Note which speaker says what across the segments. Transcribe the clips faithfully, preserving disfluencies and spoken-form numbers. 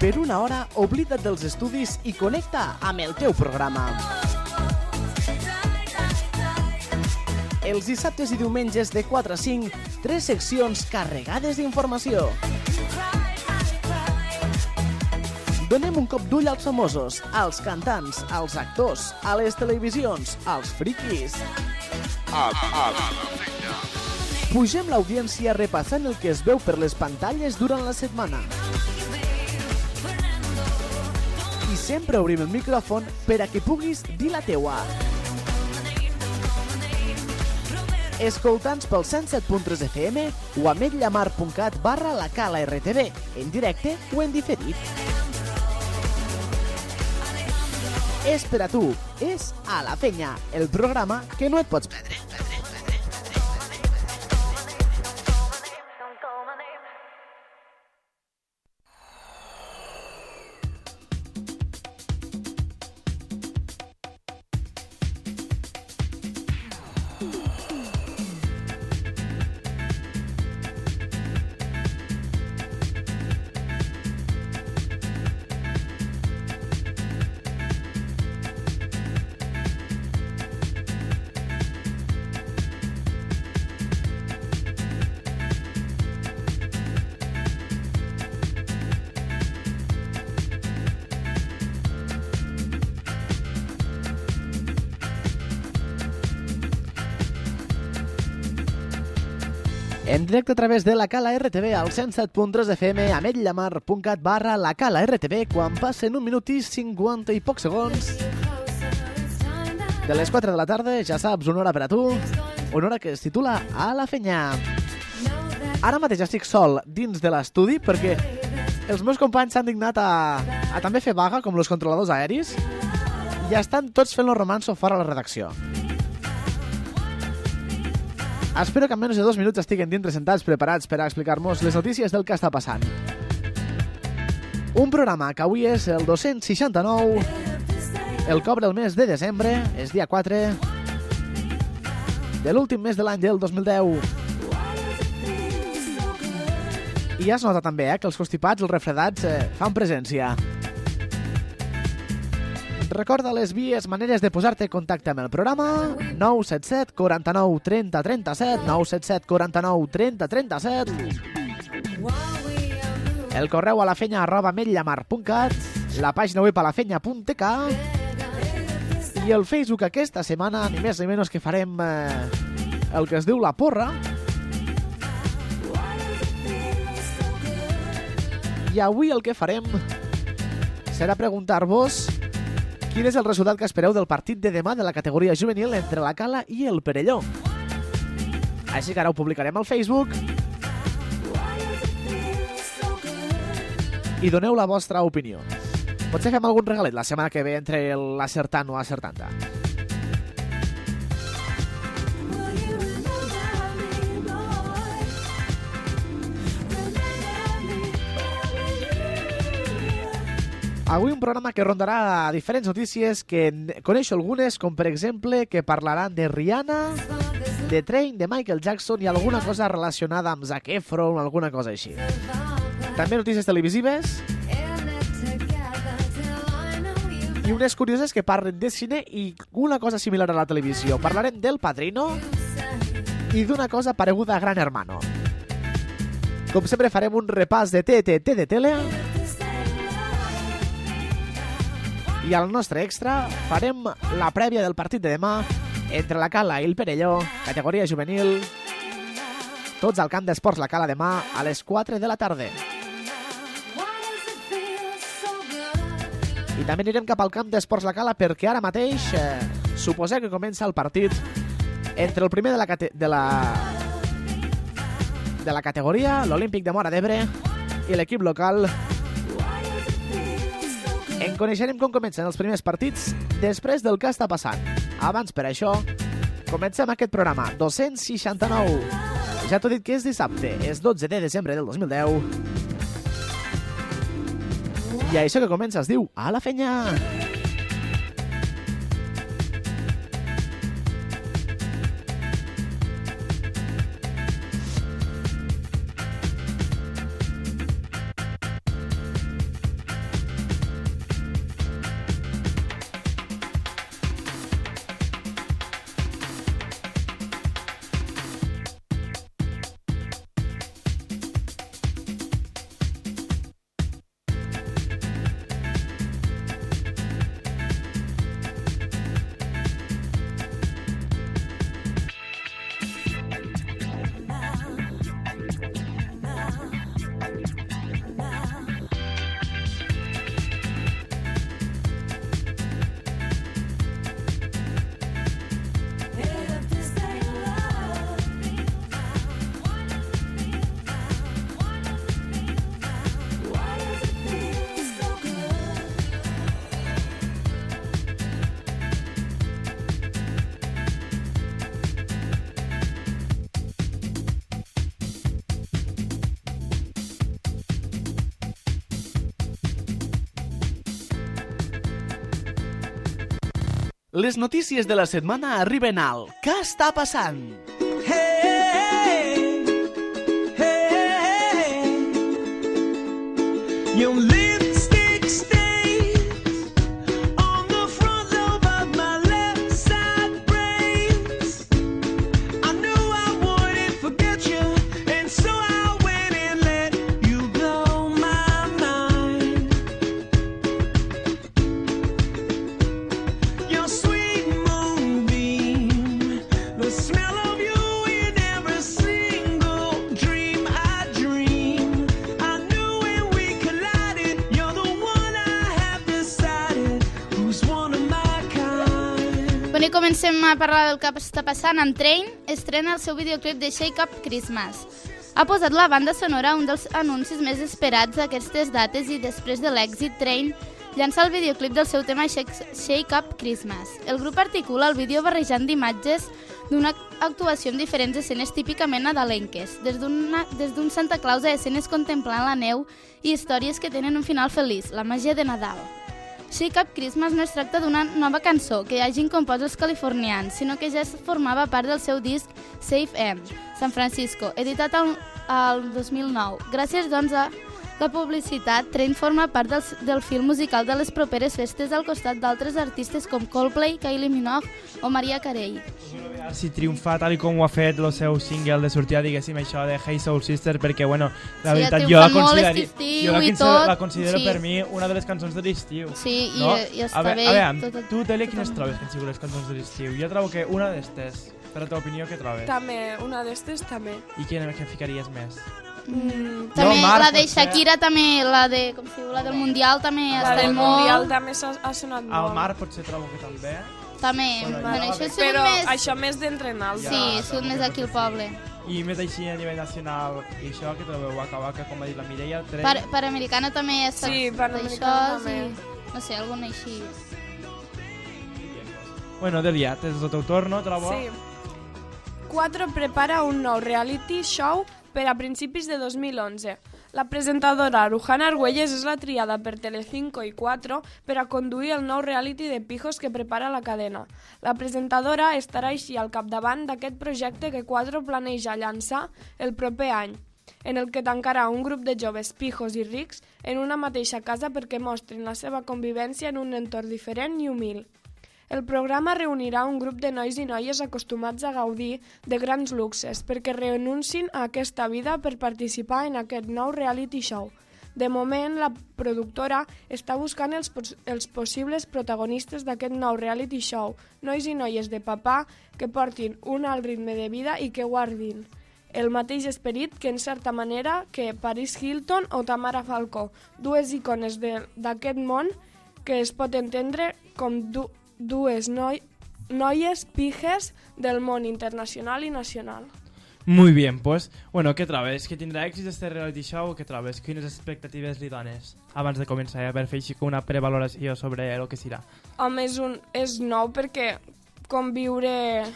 Speaker 1: Per una hora, oblida't dels estudis i connecta amb el teu programa. Els dissabtes i diumenges de quatre a cinc, tres seccions carregades d'informació. Donem un cop d'ull als famosos, als cantants, als actors, a les televisions, als friquis.
Speaker 2: A, a, a,
Speaker 1: Pugem l'audiència repassant el que es veu per les pantalles durant la setmana. I sempre obrim el micròfon per a que puguis dir la teua. Escolta'ns pel cent set punt tres F M o a ametlla-mar.cat barra la cala R T V, en directe o en diferit. És per a tu, és A la Fenya, el programa que no et pots perdre. En directe a través de la Cala R T V al cent set punt tres F M, ametlla-mar.cat barra la Cala R T V, quan passen un minut i cinquanta i pocs segons de les quatre de la tarda. Ja saps, una hora per a tu, una hora que es titula A la Fenya. Ara mateix estic sol dins de l'estudi perquè els meus companys s'han dignat a, a també fer vaga, com els controladors aeris, i estan tots fent el romanço fora a la redacció. Espero que en menys de dos minuts estiguen dintre sentats preparats per a explicar-nos les notícies del que està passant. Un programa que avui és el dos-cents seixanta-nou, el cobre el mes de desembre, és dia quatre de l'últim mes de l'any del dos mil deu. I ja es nota també eh, que els constipats, els refredats, eh, fan presència. Recorda les vies, maneres de posar-te en contacte amb el programa: nou set set, quaranta-nou, trenta, trenta-set, nou set set, quaranta-nou, trenta, trenta-set. El correu a lafenya arroba ametlla-mar.cat, la pàgina web a lafenya punt t k i el Facebook aquesta setmana, ni més ni menys que farem eh, el que es diu la porra. I avui el que farem serà preguntar-vos quin és el resultat que espereu del partit de demà de la categoria juvenil entre la Cala i el Perelló. Així que ara ho publicarem al Facebook i doneu la vostra opinió. Potser fem algun regalet la setmana que ve entre l'acertant o acertant-te. Avui un programa que rondarà diferents notícies, que coneixo algunes, com per exemple que parlaran de Rihanna, de Train, de Michael Jackson i alguna cosa relacionada amb Zac Efron, alguna cosa així. També notícies televisives i unes curioses que parlen de cine i una cosa similar a la televisió. Parlarem del Padrino i d'una cosa pareguda a Gran Hermano. Com sempre farem un repàs de T T T de tele. I al nostre extra farem la prèvia del partit de demà entre la Cala i el Perelló, categoria juvenil. Tots al camp d'esports La Cala demà a les quatre de la tarda. I també anirem cap al camp d'esports La Cala perquè ara mateix eh, suposem que comença el partit entre el primer de la, cate de la, de la categoria, l'Olímpic de Móra d'Ebre, i l'equip local. En coneixerem com comencen els primers partits després del que està passant. Abans, per això, comencem aquest programa dos-cents seixanta-nou. Ja t'ho he dit que és dissabte, és dotze de desembre del dos mil deu. I això que comença es diu A la Fenya. les notícies de la setmana arriben al Què està passant?
Speaker 3: Hey, hey, your lipstick stains on the front lobe of my left side brains. I knew I wouldn't forget you, and so I went and let you blow my mind. Your sweet moonbeam, the smell of you in every single dream I dream. I knew when we collided, you're the one I have decided who's one of my kind.
Speaker 4: Bueno, i comencem a parlar del que està passant amb Train. Estrena el seu videoclip de Shake Up Christmas. Ha posat la banda sonora a un dels anuncis més esperats d'aquestes dates i després de l'èxit, Train llança el videoclip del seu tema Shake, Shake Up Christmas. El grup articula el vídeo barrejant d'imatges d'una actuació en diferents escenes típicament nadalenques, des d'una- des d'un Santa Claus a escenes contemplant la neu i històries que tenen un final feliç, la màgia de Nadal. Shake Up Christmas no es tracta d'una nova cançó que hagin compost els californians, sinó que ja es formava part del seu disc Safe M, San Francisco, editat al, al dos mil nou. Gràcies, doncs, a la publicitat, Train forma part del, del fil musical de les properes festes al costat d'altres artistes com Coldplay, Kylie Minogue o Mariah Carey.
Speaker 5: Si triomfa tal i com ho ha fet el seu single de sortida, diguéssim, això de Hey Soul Sister, perquè, bueno, la
Speaker 4: Sí,
Speaker 5: veritat,
Speaker 4: ja
Speaker 5: jo la
Speaker 4: triomfa molt
Speaker 5: considero,
Speaker 4: l'estiu
Speaker 5: jo la,
Speaker 4: i
Speaker 5: considero-
Speaker 4: tot,
Speaker 5: la considero
Speaker 4: sí.
Speaker 5: per mi una de les cançons de l'estiu.
Speaker 4: Sí, i,
Speaker 5: no?
Speaker 4: i està
Speaker 5: a veure,
Speaker 4: bé.
Speaker 5: A veure,
Speaker 4: tot, tot,
Speaker 5: tu, Tele,
Speaker 4: tot,
Speaker 5: quines
Speaker 4: tot.
Speaker 5: trobes que han sigut les cançons de l'estiu? Jo trobo que una d'estes, per la teva opinió, què trobes?
Speaker 6: També, una d'estes també.
Speaker 5: I quina que ficaries més?
Speaker 6: Mm,
Speaker 4: També
Speaker 5: Mar,
Speaker 4: la de
Speaker 5: potser.
Speaker 4: Shakira, també, la de, com si diu, la del Mundial també
Speaker 6: la
Speaker 4: està
Speaker 6: del
Speaker 4: molt...
Speaker 6: Mundial també s'ha- ha sonat
Speaker 5: Al
Speaker 6: molt.
Speaker 5: mar potser trobo que també.
Speaker 4: També,
Speaker 5: Bueno,
Speaker 4: bueno,
Speaker 5: ja,
Speaker 4: això
Speaker 5: a
Speaker 4: és
Speaker 6: Però
Speaker 4: més...
Speaker 6: això més d'entrenar.
Speaker 5: Ja.
Speaker 4: Sí, surt més aquí al poble.
Speaker 5: I més així a nivell nacional, i això que trobeu Waka Waka, com ha dit la Mireia, Train...
Speaker 4: Per, per americana també està
Speaker 6: Sí, Panamericana
Speaker 4: d'això,
Speaker 6: també.
Speaker 4: sí. No sé, alguna així.
Speaker 5: Bueno, Delia, és el teu torn, no? Trobo?
Speaker 6: Sí. quatre prepara un nou reality show per a principis de dos mil onze. La presentadora Rujana Argüelles és la triada per Telecinco i quatre per a conduir el nou reality de pijos que prepara la cadena. La presentadora estarà així al capdavant d'aquest projecte que quatre planeja llançar el proper any, en el que tancarà un grup de joves pijos i rics en una mateixa casa perquè mostrin la seva convivència en un entorn diferent i humil. El programa reunirà un grup de nois i noies acostumats a gaudir de grans luxes perquè renuncin a aquesta vida per participar en aquest nou reality show. De moment, la productora està buscant els, pos els possibles protagonistes d'aquest nou reality show, nois i noies de papà que portin un alt ritme de vida i que guardin el mateix esperit que, en certa manera, que Paris Hilton o Tamara Falcó, dues icones d'aquest món que es pot entendre com du dues noi noies pijes del món internacional i nacional.
Speaker 5: Muy bien, pues, bueno, què trobes? Que tindrà èxit este reality show o què trobes? Quines expectatives li dones? Abans de començar, eh, per fer així una prevaloració sobre el que serà.
Speaker 6: Home, és, un, és nou perquè conviure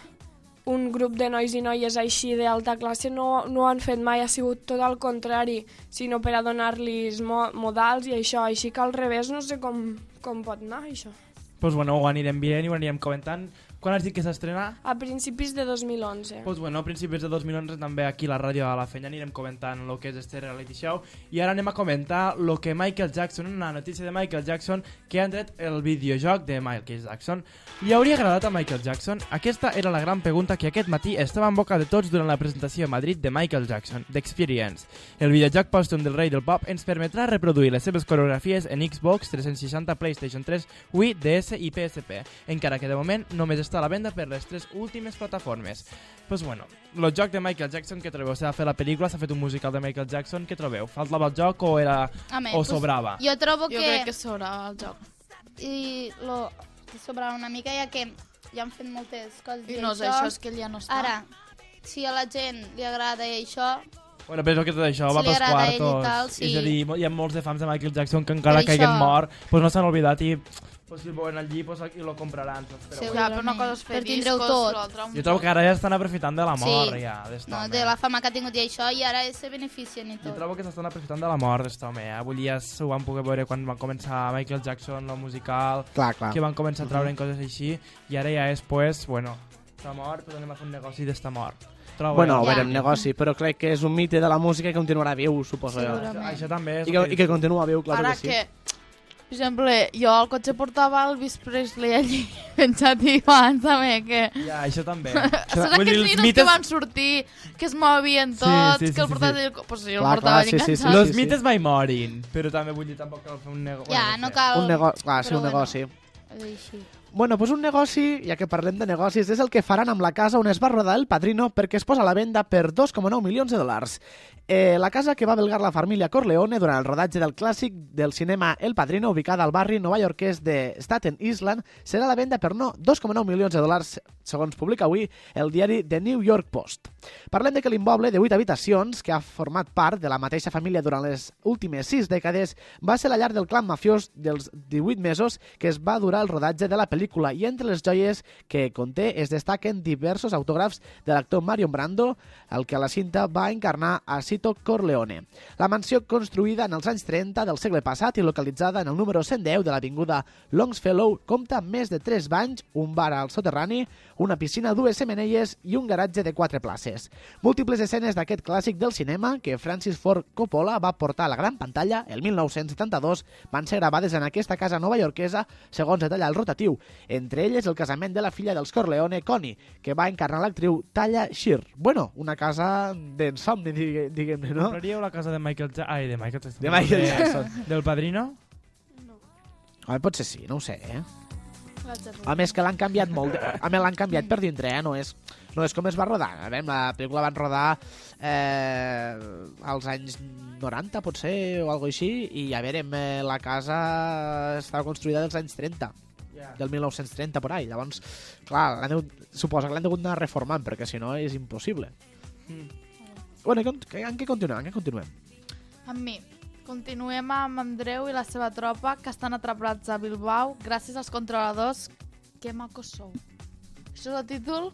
Speaker 6: un grup de nois i noies així d'alta classe no, no ho han fet mai, ha sigut tot al contrari, sinó per a donar-los mo modals i això, així que al revés no sé com, com pot anar això.
Speaker 5: Pues bueno, ho anirem veient i ho anirem comentant. Quan has dit que s'estrena?
Speaker 6: A principis de dos mil onze.
Speaker 5: Pues bueno, a principis de dos mil onze també aquí a la ràdio a la Fenya anirem comentant el que és este reality show i ara anem a comentar el que Michael Jackson, una notícia de Michael Jackson que han tret el videojoc de Michael Jackson. Li hauria agradat a Michael Jackson? Aquesta era la gran pregunta que aquest matí estava en boca de tots durant la presentació a Madrid de Michael Jackson, d'Experience. El videojoc pòstum del rei del pop ens permetrà reproduir les seves coreografies en Xbox tres cents seixanta, PlayStation tres, Wii, D S i P S P, encara que de moment només està a la venda per les tres últimes plataformes. Pues bueno, el joc de Michael Jackson, que trobeu? S'ha fet la pel·lícula, s'ha fet un musical de Michael Jackson, què trobeu? Faltava el joc o era
Speaker 4: Home,
Speaker 5: o
Speaker 4: pues,
Speaker 5: sobrava?
Speaker 4: Jo trobo
Speaker 7: Jo
Speaker 4: que...
Speaker 7: crec que sobrava el joc.
Speaker 4: I lo que sobrava una mica, ja que ja han fet moltes coses
Speaker 7: I no és això, és que ell ja no està.
Speaker 4: Ara, si a la gent li agrada i això,
Speaker 5: Bueno, penso que tot això
Speaker 4: Si
Speaker 5: va
Speaker 4: li
Speaker 5: pels
Speaker 4: agrada a ell i
Speaker 5: quartos.
Speaker 4: tal, sí.
Speaker 5: És a dir, mo- hi ha molts de fans de Michael Jackson que encara
Speaker 4: Per
Speaker 5: que haguen
Speaker 4: això.
Speaker 5: mort, pues no s'han oblidat i pues, si el veuen allí pues, i lo compraran. Saps? Però,
Speaker 4: Sí,
Speaker 5: bueno.
Speaker 7: Ja, però una cosa és fer
Speaker 4: Per tindre-ho
Speaker 7: discos,
Speaker 4: tot.
Speaker 7: l'altra un
Speaker 5: Jo trobo que ara ja estan aprofitant de la mort,
Speaker 4: Sí.
Speaker 5: ja, d'est
Speaker 4: No,
Speaker 5: home.
Speaker 4: de la fama que ha tingut i això, i ara se beneficien i
Speaker 5: Jo
Speaker 4: tot.
Speaker 5: trobo que s'estan aprofitant de la mort d'est home, eh? Avui ja ho van poder veure quan van començar Michael Jackson, lo musical,
Speaker 1: Clar, clar.
Speaker 5: que van començar a treure coses així, i ara ja és, pues, bueno, està mort, però anem a fer un negoci d'esta mort. Trobo,
Speaker 1: Bueno,
Speaker 5: eh?
Speaker 1: ja. veurem negoci, però crec que és un mite de la música que continuarà viu, suposo jo.
Speaker 4: Segurament.
Speaker 5: Això, això també és...
Speaker 1: I que, I que continua viu, clar
Speaker 7: Ara
Speaker 1: que sí.
Speaker 7: que, per exemple, jo al cotxe portava Elvis Presley allí penjat i abans també, que...
Speaker 5: Ja, això també.
Speaker 7: Saps
Speaker 5: Vull dir,
Speaker 7: aquells
Speaker 5: els
Speaker 7: vídeos
Speaker 5: mites-
Speaker 7: que van sortir, que es movien
Speaker 5: Sí,
Speaker 7: tots,
Speaker 5: sí, sí,
Speaker 7: que el
Speaker 5: sí,
Speaker 7: portaves
Speaker 5: sí.
Speaker 7: allà... Pues sí, el
Speaker 1: Clar,
Speaker 7: portava
Speaker 1: clar, sí,
Speaker 7: allà
Speaker 1: sí, sí.
Speaker 7: enganxat.
Speaker 5: Los mites mai morin, però també vull dir, tampoc cal fer un negoci.
Speaker 4: Ja, no cal...
Speaker 1: Un negoci, clar, sí,
Speaker 4: però
Speaker 1: un
Speaker 4: bueno,
Speaker 1: negoci.
Speaker 4: és així.
Speaker 1: Bueno, doncs un negoci, ja que parlem de negocis, és el que faran amb la casa on es va rodar El Padrino perquè es posa a la venda per dos coma nou milions de dòlars. Eh, la casa que va belgar la família Corleone durant el rodatge del clàssic del cinema El Padrino, ubicada al barri novaiorquès de Staten Island, serà a la venda per no dos coma nou milions de dòlars, segons publica avui el diari The New York Post. Parlem de que l'immoble de vuit habitacions, que ha format part de la mateixa família durant les últimes sis dècades, va ser la llar del clan mafiós dels divuit mesos que es va durar el rodatge de la pel·lícula, i entre les joies que conté es destaquen diversos autògrafs de l'actor Marion Brando, el que a la cinta va encarnar a Sito Corleone. La mansió, construïda en els anys trenta del segle passat i localitzada en el número cent deu de l'avinguda Longfellow, compta amb més de tres banys, un bar al soterrani, una piscina, dues xemeneies i un garatge de quatre places. Múltiples escenes d'aquest clàssic del cinema que Francis Ford Coppola va portar a la gran pantalla el mil nou-cents setanta-dos van ser gravades en aquesta casa novaiorquesa, segons detalla el rotatiu. Entre elles el casament de la filla dels Corleone, Connie, que va encarnar l'actriu Talla Shear. Bueno, una casa d'ensomni, digue- diguem-ne, no?
Speaker 5: Compraríeu la casa de Michael Jackson? Ai, de Michael Jackson.
Speaker 1: De Michael Jackson.
Speaker 5: Del Padrino?
Speaker 1: Home, potser sí, no ho sé, eh? A més que l'han canviat molt, de- a més l'han canviat per dintre, eh? No és, no és com es va rodar. A veure, la pel·lícula van rodar eh, als anys noranta, potser, o alguna així, i a veure, eh, la casa estava construïda dels anys trenta,
Speaker 5: Yeah.
Speaker 1: del mil nou-cents trenta, por ahí. Llavors, clar, l'han degut, suposa que l'han degut anar reformant, perquè si no és impossible.
Speaker 5: Mm.
Speaker 1: Bueno, i con- en què continuem? En què continuem?
Speaker 7: Amb mi. Continuem amb Andreu i la seva tropa, que estan atrapats a Bilbao gràcies als controladors. Que macos sou. Això és el títol?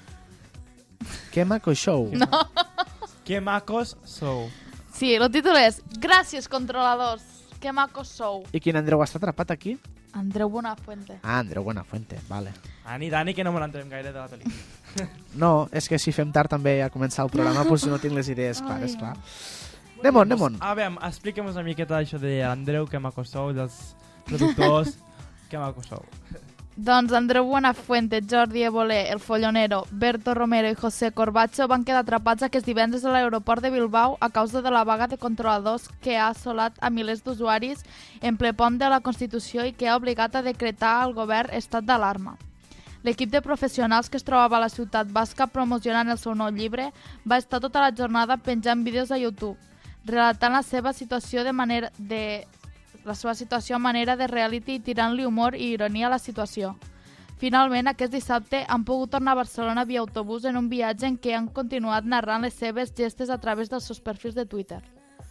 Speaker 1: Que maco show.
Speaker 7: No.
Speaker 5: Que macos sou.
Speaker 7: Sí, el títol és Gràcies, controladors. Que macos sou.
Speaker 1: I quin Andreu està atrapat aquí?
Speaker 7: Andreu Buenafuente.
Speaker 1: Ah, Andreu Buenafuente, vale.
Speaker 5: Ani, Dani, que no me n'entrem gaire de la pel·lícula.
Speaker 1: No, és que si fem tard també a començar el programa, doncs no tinc les idees clares, clar. Anem-on, anem-on.
Speaker 5: A veure, expliquem una miqueta això d'Andreu, que maco sou, dels productors, que maco sou.
Speaker 7: Doncs Andreu Buenafuente, Jordi Évole, El Follonero, Berto Romero i José Corbacho van quedar atrapats aquest divendres a l'aeroport de Bilbao a causa de la vaga de controladors que ha assolat a milers d'usuaris en ple pont de la Constitució i que ha obligat a decretar al govern estat d'alarma. L'equip de professionals que es trobava a la ciutat basca promocionant el seu nou llibre va estar tota la jornada penjant vídeos a YouTube, relatant la seva situació de manera de la seva situació a manera de reality i tirant-li humor i ironia a la situació. Finalment, aquest dissabte han pogut tornar a Barcelona via autobús en un viatge en què han continuat narrant les seves gestes a través dels seus perfils de Twitter.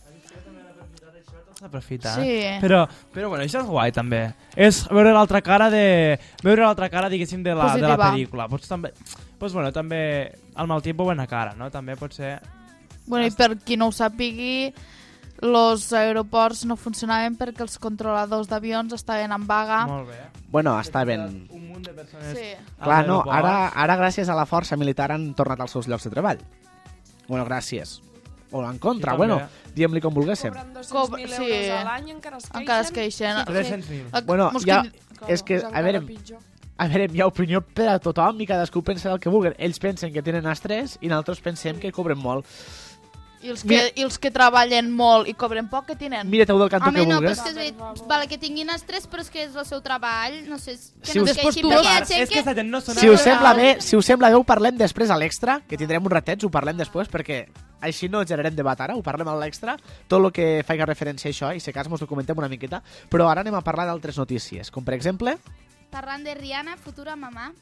Speaker 5: S'aprofita,
Speaker 7: Sí.
Speaker 5: eh? Però, però bueno, això és guai també. És veure l'altra cara de... Veure l'altra cara, diguéssim, de la, de la
Speaker 7: Positiva.
Speaker 5: pel·lícula. Pots també... Pues bueno, també al mal tiempo buena cara, no? També pot ser...
Speaker 7: Bueno, i per qui no ho sàpigui, els aeroports no funcionaven perquè els controladors d'avions estaven en vaga.
Speaker 5: Molt bé.
Speaker 1: Bueno, està ben...
Speaker 5: Un munt de persones...
Speaker 7: Sí.
Speaker 5: als
Speaker 1: Clar, no,
Speaker 5: aeroports.
Speaker 1: ara, ara gràcies a la força militar han tornat als seus llocs de treball. Bueno, gràcies. O en contra,
Speaker 5: Sí,
Speaker 1: bueno,
Speaker 5: també.
Speaker 1: diguem-li com volguéssim.
Speaker 6: Cobren dos-cents
Speaker 7: Cobra-
Speaker 6: mil
Speaker 7: sí.
Speaker 6: euros a l'any, encara es queixen.
Speaker 7: Encara es queixen.
Speaker 5: tres-cents mil.
Speaker 7: Eh,
Speaker 1: Bueno,
Speaker 7: mos
Speaker 1: ja-
Speaker 7: quin-
Speaker 1: és que,
Speaker 6: és
Speaker 1: a
Speaker 6: encara
Speaker 1: veure,
Speaker 6: pitjor.
Speaker 1: A veure, hi ha opinió per a tothom i cadascú pensa el que vulgui. Ells pensen que tenen estrès i nosaltres pensem que cobren molt.
Speaker 7: I els, que,
Speaker 1: Mira-
Speaker 7: I els que treballen molt i cobren poc, què tenen?
Speaker 1: Mira-te-ho del canto
Speaker 4: Home,
Speaker 1: que
Speaker 4: no, però
Speaker 1: vulguis.
Speaker 4: és que és veritat. Vale, que tinguin estrès, però és que és el seu treball, no sé, és- que
Speaker 1: Si
Speaker 4: no
Speaker 1: us-
Speaker 4: es queixin,
Speaker 7: tu-
Speaker 4: perquè hi ha
Speaker 5: És
Speaker 4: gent
Speaker 5: que
Speaker 4: que...
Speaker 5: aquesta gent no sona...
Speaker 1: Si us sembla bé, si us sembla bé, ho parlem després a l'extra, que tindrem un ratet, ho parlem després, perquè així no generem debat ara, ho parlem a l'extra, tot el que faci referència a això, i si cas mos documentem una miqueta, però ara anem a parlar d'altres notícies, com per exemple...
Speaker 4: Parlant de Rihanna, futura mamà.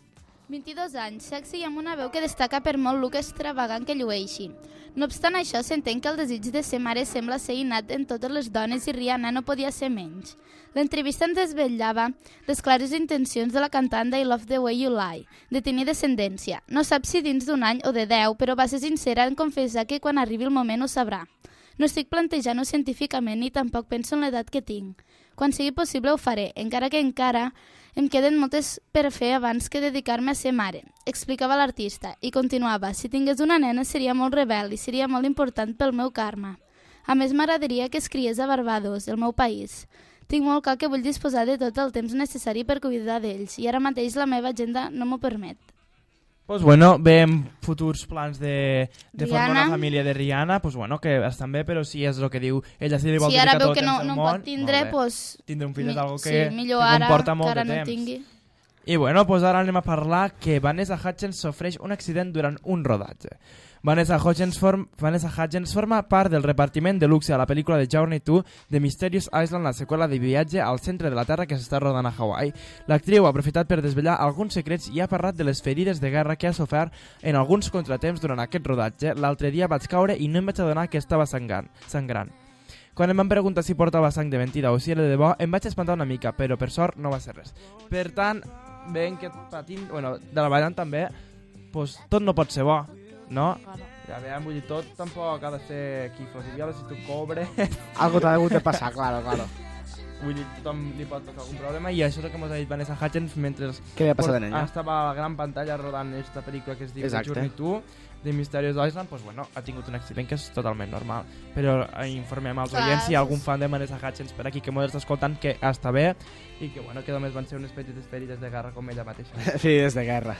Speaker 4: vint-i-dos anys, sexy i amb una veu que destaca per molt look extravagant que llueixi. No obstant això, s'entén que el desig de ser mare sembla ser innat en totes les dones i Rihanna no podia ser menys. L'entrevista ens desvetllava les clares intencions de la cantant de I Love the Way You Lie, de tenir descendència. No sap si dins d'un any o de deu, però va ser sincera en confessar que quan arribi el moment ho sabrà. No estic plantejant-ho científicament ni tampoc penso en l'edat que tinc. Quan sigui possible ho faré, encara que encara em queden moltes per fer abans que dedicar-me a ser mare, explicava l'artista, i continuava, si tingués una nena seria molt rebel i seria molt important pel meu karma. A més, m'agradaria que es criés a Barbados, el meu país. Tinc molt clar que vull disposar de tot el temps necessari per cuidar d'ells, i ara mateix la meva agenda no m'ho permet.
Speaker 5: Pues bueno, veiem futurs plans de, de formar
Speaker 4: Rihanna.
Speaker 5: una família de Rihanna, pues bueno, que estan bé, però si és el que diu, ella si li vol
Speaker 4: Si ara
Speaker 5: dedicar
Speaker 4: veu
Speaker 5: tot
Speaker 4: que no,
Speaker 5: el
Speaker 4: no
Speaker 5: món,
Speaker 4: pot tindre,
Speaker 5: molt bé.
Speaker 4: pues,
Speaker 5: Tindre un fill és
Speaker 4: mi-
Speaker 5: algo que,
Speaker 4: sí, millor
Speaker 5: que
Speaker 4: ara,
Speaker 5: comporta
Speaker 4: que
Speaker 5: molt
Speaker 4: ara
Speaker 5: de
Speaker 4: no
Speaker 5: temps.
Speaker 4: tingui.
Speaker 5: I bueno, pues ara anem a parlar que Vanessa Hudgens sofreix un accident durant un rodatge. Vanessa Hudgens, form, Vanessa Hudgens forma part del repartiment de luxe a la pel·lícula de Journey to The Mysterious Island, la seqüela de viatge al centre de la Terra que s'està rodant a Hawaii. L'actriu ha aprofitat per desvetllar alguns secrets i ha parlat de les ferides de guerra que ha sofert en alguns contratemps durant aquest rodatge. L'altre dia vaig caure i no em vaig adonar que estava sangrant. sangrant. Quan em van preguntar si portava sang de mentida o si era de bo, em vaig espantar una mica, però per sort no va ser res. Per tant, veiem que patint, bueno, de la ballant també, pues, tot no pot ser bo, no? Ja veiem, vull dir, tot tampoc ha de ser aquí flors i violes, si tu cobres,
Speaker 1: Algo t'ha hagut de passar, claro, claro.
Speaker 5: vull dir, tothom li pot passar algun problema, i això és el que ens ha dit Vanessa Hudgens mentre
Speaker 1: Què li ha passat a ella?
Speaker 5: estava a la gran pantalla rodant aquesta pel·lícula que es diu
Speaker 1: Exacte.
Speaker 5: Journey to The Mysterious Island, pues bueno, ha tingut un accident que és totalment normal, però eh, informem als
Speaker 4: Clar,
Speaker 5: oients si hi ha algun
Speaker 4: sí.
Speaker 5: fan de Vanessa Hudgens per aquí que m'ho està escoltant que està bé i que bueno, que només van ser unes petites ferides de guerra com ella mateixa.
Speaker 1: Ferides de guerra.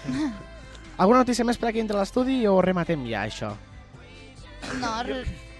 Speaker 1: Alguna notícia més per aquí entre l'estudi o rematem ja això?
Speaker 4: No, re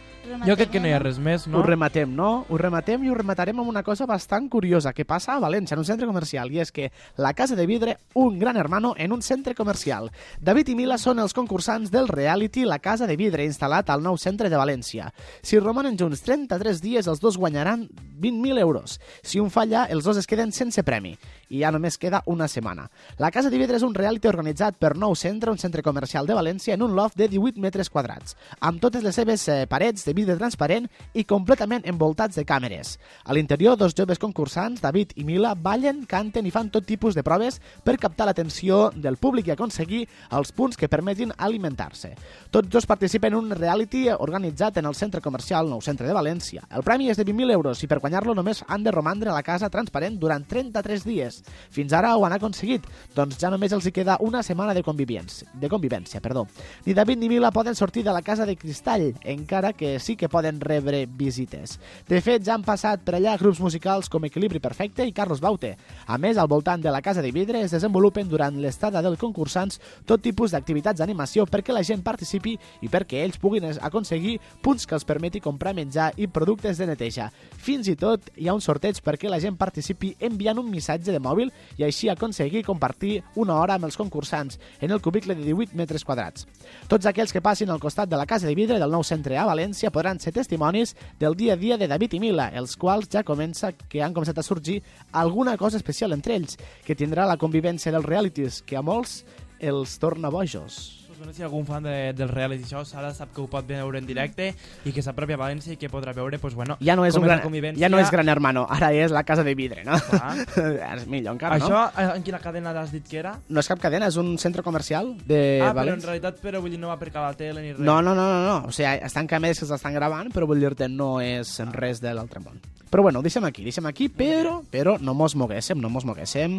Speaker 5: Jo crec que no hi ha res més,
Speaker 1: No?
Speaker 5: no?
Speaker 1: Ho rematem, no? Ho rematem i ho rematarem amb una cosa bastant curiosa que passa a València, en un centre comercial, i és que la Casa de Vidre, un gran hermano en un centre comercial. David i Mila són els concursants del reality La Casa de Vidre, instal·lat al nou centre de València. Si romanen junts trenta-tres dies, els dos guanyaran vint mil euros. Si un falla, els dos es queden sense premi. I ja només queda una setmana. La Casa de Vidre és un reality organitzat per Nou Centre, un centre comercial de València, en un loft de divuit metres quadrats, amb totes les seves eh, parets de vidre transparent i completament envoltats de càmeres. A l'interior, dos joves concursants, David i Mila, ballen, canten i fan tot tipus de proves per captar l'atenció del públic i aconseguir els punts que permetin alimentar-se. Tots dos participen en un reality organitzat en el centre comercial Nou Centre de València. El premi és de vint mil euros i per guanyar-lo només han de romandre a la casa transparent durant trenta-tres dies. Fins ara ho han aconseguit, doncs ja només els hi queda una setmana de convivència. De convivència perdó. Ni David ni Mila poden sortir de la casa de cristall, encara que sí que poden rebre visites. De fet, ja han passat per allà grups musicals com Equilibri Perfecte i Carlos Baute. A més, al voltant de la Casa de Vidre es desenvolupen durant l'estada dels concursants tot tipus d'activitats d'animació perquè la gent participi i perquè ells puguin aconseguir punts que els permeti comprar menjar i productes de neteja. Fins i tot hi ha un sorteig perquè la gent participi enviant un missatge de mòbil i així aconseguir compartir una hora amb els concursants en el cubicle de divuit metres quadrats. Tots aquells que passin al costat de la Casa de Vidre del nou centre a València podran ser testimonis del dia a dia de David i Mila, els quals ja comença que han començat a sorgir alguna cosa especial entre ells, que tindrà la convivència dels realities, que a molts els torna bojos.
Speaker 5: Pues bueno, si algun fan de, del reality show ara sap que ho pot veure en directe i que s'apropi a València i que podrà veure, pues bueno,
Speaker 1: Ja no és,
Speaker 5: com
Speaker 1: un
Speaker 5: és
Speaker 1: gran,
Speaker 5: la convivència.
Speaker 1: ja no és Gran Hermano, ara és la Casa de Vidre, no?
Speaker 5: Clar.
Speaker 1: És millor encara,
Speaker 5: Això,
Speaker 1: no?
Speaker 5: eh, en quina cadena has dit que era?
Speaker 1: No és cap cadena, és un centre comercial de
Speaker 5: ah, però en
Speaker 1: València.
Speaker 5: realitat, però vull dir, no va per a la tele ni res.
Speaker 1: No, no, no, no, no. O sigui, estan càmeres que s'estan gravant, però vull dir-te, no és res de l'altre món. Però bueno, ho deixem aquí, deixem aquí, però, però no mos moguéssim, no mos moguéssim.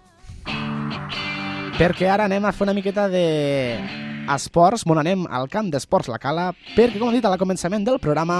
Speaker 1: Perquè ara anem a fer una miqueta de esports, bueno, anem al camp d'esports La Cala, perquè, com he dit al començament del programa,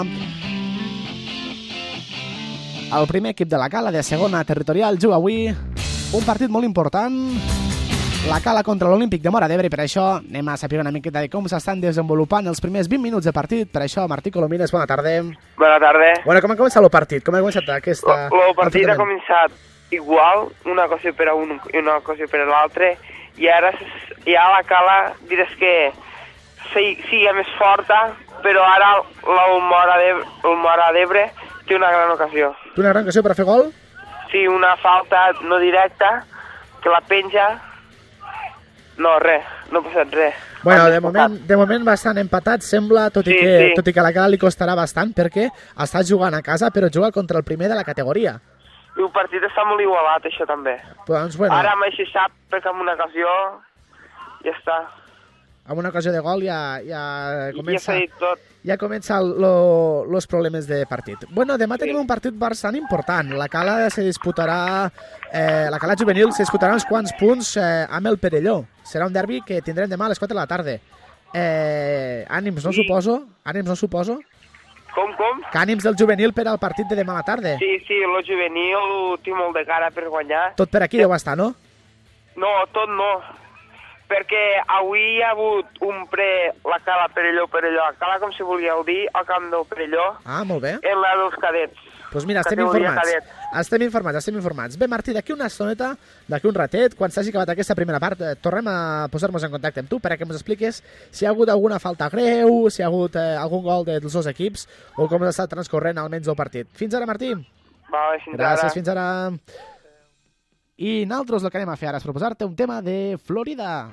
Speaker 1: el primer equip de La Cala de segona territorial juga avui un partit molt important, La Cala contra l'Olímpic de Móra d'Ebre, i per això anem a saber una miqueta de com s'estan desenvolupant els primers vint minuts de partit. Per això, Martí Colomines, bona tarda.
Speaker 8: Bona tarda.
Speaker 1: Bueno, com ha començat el partit? Com ha començat aquesta...
Speaker 8: El partit ha
Speaker 1: enfrontament?
Speaker 8: començat igual, una cosa per a un i una cosa per a l'altre, i ara s- ja la Cala, diràs que si- sigue més forta, però ara el Móra d'Ebre- el Móra d'Ebre té una gran ocasió.
Speaker 1: Té una gran ocasió per a fer gol?
Speaker 8: Sí, una falta no directa, que la penja, No, res, no ha passat res.
Speaker 1: Bueno,
Speaker 8: Han
Speaker 1: de moment,
Speaker 8: disputat.
Speaker 1: de moment bastant empatat, sembla, tot i,
Speaker 8: Sí,
Speaker 1: que,
Speaker 8: sí.
Speaker 1: tot i que a la Cala li costarà bastant, perquè està jugant a casa, però juga contra el primer de la categoria.
Speaker 8: I el partit està molt igualat, això també.
Speaker 1: Doncs, bueno,
Speaker 8: Ara m'he sap perquè en una ocasió ja està.
Speaker 1: amb una ocasió de gol ja, ja
Speaker 8: Ja
Speaker 1: comença,
Speaker 8: s'ha dit tot.
Speaker 1: ja comença els problemes de partit. Bueno, demà
Speaker 8: Sí.
Speaker 1: tenim un partit bastant important. La Cala se disputarà, eh, la Cala juvenil se disputarà uns quants punts eh, amb el Perelló. Serà un derbi que tindrem demà a les quatre de la tarda. Eh, ànims, no
Speaker 8: Sí.
Speaker 1: suposo? Ànims, no suposo?
Speaker 8: Com, com?
Speaker 1: Que ànims del juvenil per al partit de demà a la tarda.
Speaker 8: Sí, sí, el juvenil ho tinc molt de cara per guanyar.
Speaker 1: Tot per aquí deu estar, no?
Speaker 8: No, tot no. Perquè avui hi ha hagut un pre, la Cala Perelló, Perelló, la Cala, com si vulgueu dir, al camp del Perelló,
Speaker 1: Ah, molt bé.
Speaker 8: en la dels cadets.
Speaker 1: Doncs pues mira, estem
Speaker 8: Categoria
Speaker 1: informats.
Speaker 8: cadet.
Speaker 1: Estem informats, estem informats. Bé, Martí, d'aquí una estoneta, d'aquí un ratet, quan s'hagi acabat aquesta primera part, eh, tornem a posar-nos en contacte amb tu perquè ens expliques si hi ha hagut alguna falta greu, si hi ha hagut eh, algun gol dels dos equips o com està transcorrent almenys el partit. Fins ara, Martí.
Speaker 8: Vale, fins
Speaker 1: Gràcies,
Speaker 8: ara.
Speaker 1: fins ara. I nosaltres el que anem a fer ara és proposar-te un tema de Florida.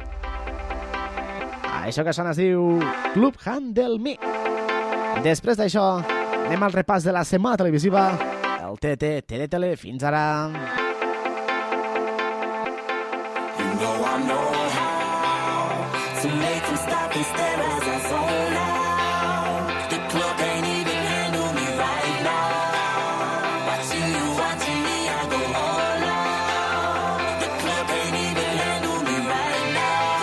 Speaker 1: Això que sona es diu Club Handle Me. Després d'això, anem al repàs de la setmana televisiva, el T T Teletele. Fins ara.
Speaker 3: You know I know how to make them stop and stare as I zone out. The club ain't even handle me right now. Watching you, watching me, I go all out. The club ain't even handle me right now.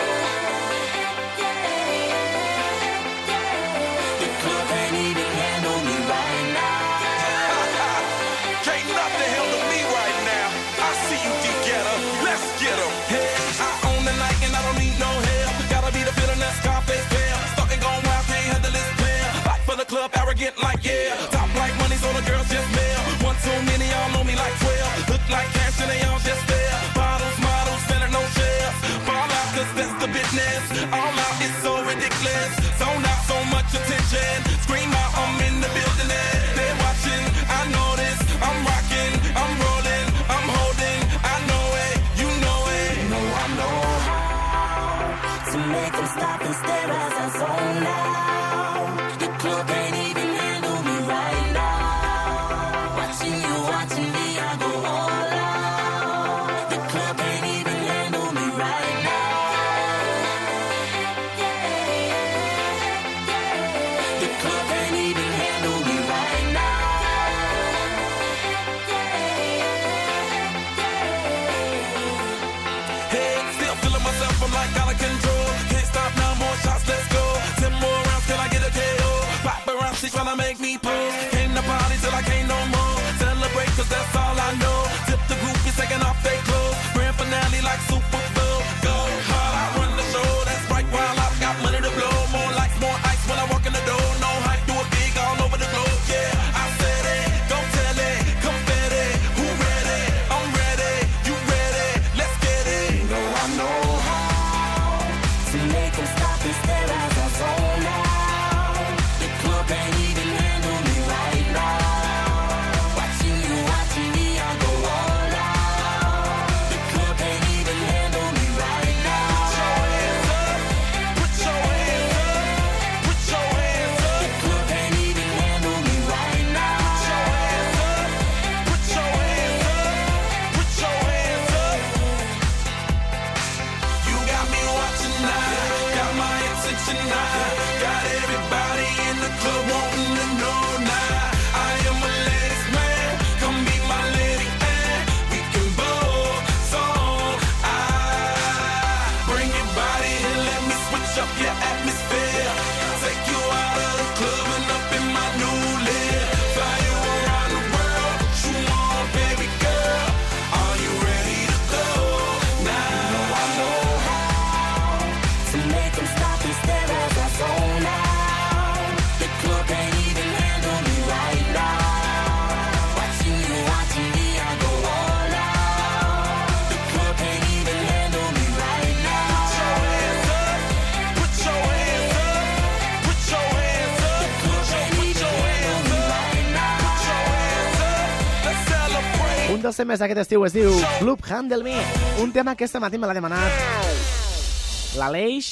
Speaker 3: The club ain't even handle me right now.
Speaker 2: Can't nothing handle me right now. I see you, D-Getter. Let's get 'em.
Speaker 3: Hey, I own the night and I don't need no help. Gotta be the feeling that Scarface feel. Stuck and gone wild, can't handle this player. Back for the club, arrogant like yeah. Top like money, so the girls just mail. One too many, y'all know me like twelve. Look like cash and they all just there. Bottles, models, selling no shares. Fall out, cause that's the business. All out is so ridiculous. Zone out, so much attention. Scream out, I'm in the building. They're watching, I know this. I'm rocking, I'm rolling, I'm holding. I know it, you know it. You know I know how to make them stop and stare as I zone out. The club ain't even handle me right now. Watching you, watching me, I go all out. The club ain't even handle me right now. The club ain't even handle me right now. Hey, still feeling myself, I'm like out of control. Can't stop now, more shots, let's go. Ten more rounds, can I get a K O? Paparazzi tryna make me pose. Came to party till I can't no more. Celebrate, cause that's all I know. Tip the groupies taking off their clothes. Grand finale like Super Bowl. Go hard, I run the show. That's right, while I've got money to blow. More lights, more ice when I walk in the door. No hype, do it big all over the globe. Yeah, I said it, go tell it, confetti. Who ready? I'm ready, you ready? Let's get it. You know I know how to make them stop and stare as I zone out. The club ain't even handle me right now. Watching you, watching me, I go all out. The club ain't even handle me right now.
Speaker 2: Put your hands up. Put your hands up.
Speaker 3: The club ain't even handle me right now.
Speaker 2: Put your hands up. Put your hands up.
Speaker 3: You got me watching now, got my attention now, got everybody in the club wanting to know now. I am a ladies man, come be my lady and we can both song. I bring your body and let me switch up your atmosphere. Take you out of the club and up in my new lid. Fly you around the world, what you want, baby girl? Are you ready to go now? I know how to make them stop and stare as I zone out.
Speaker 1: dels temes d'aquest estiu es diu Club Handle Me, un tema que este matí me l'ha demanat l'Aleix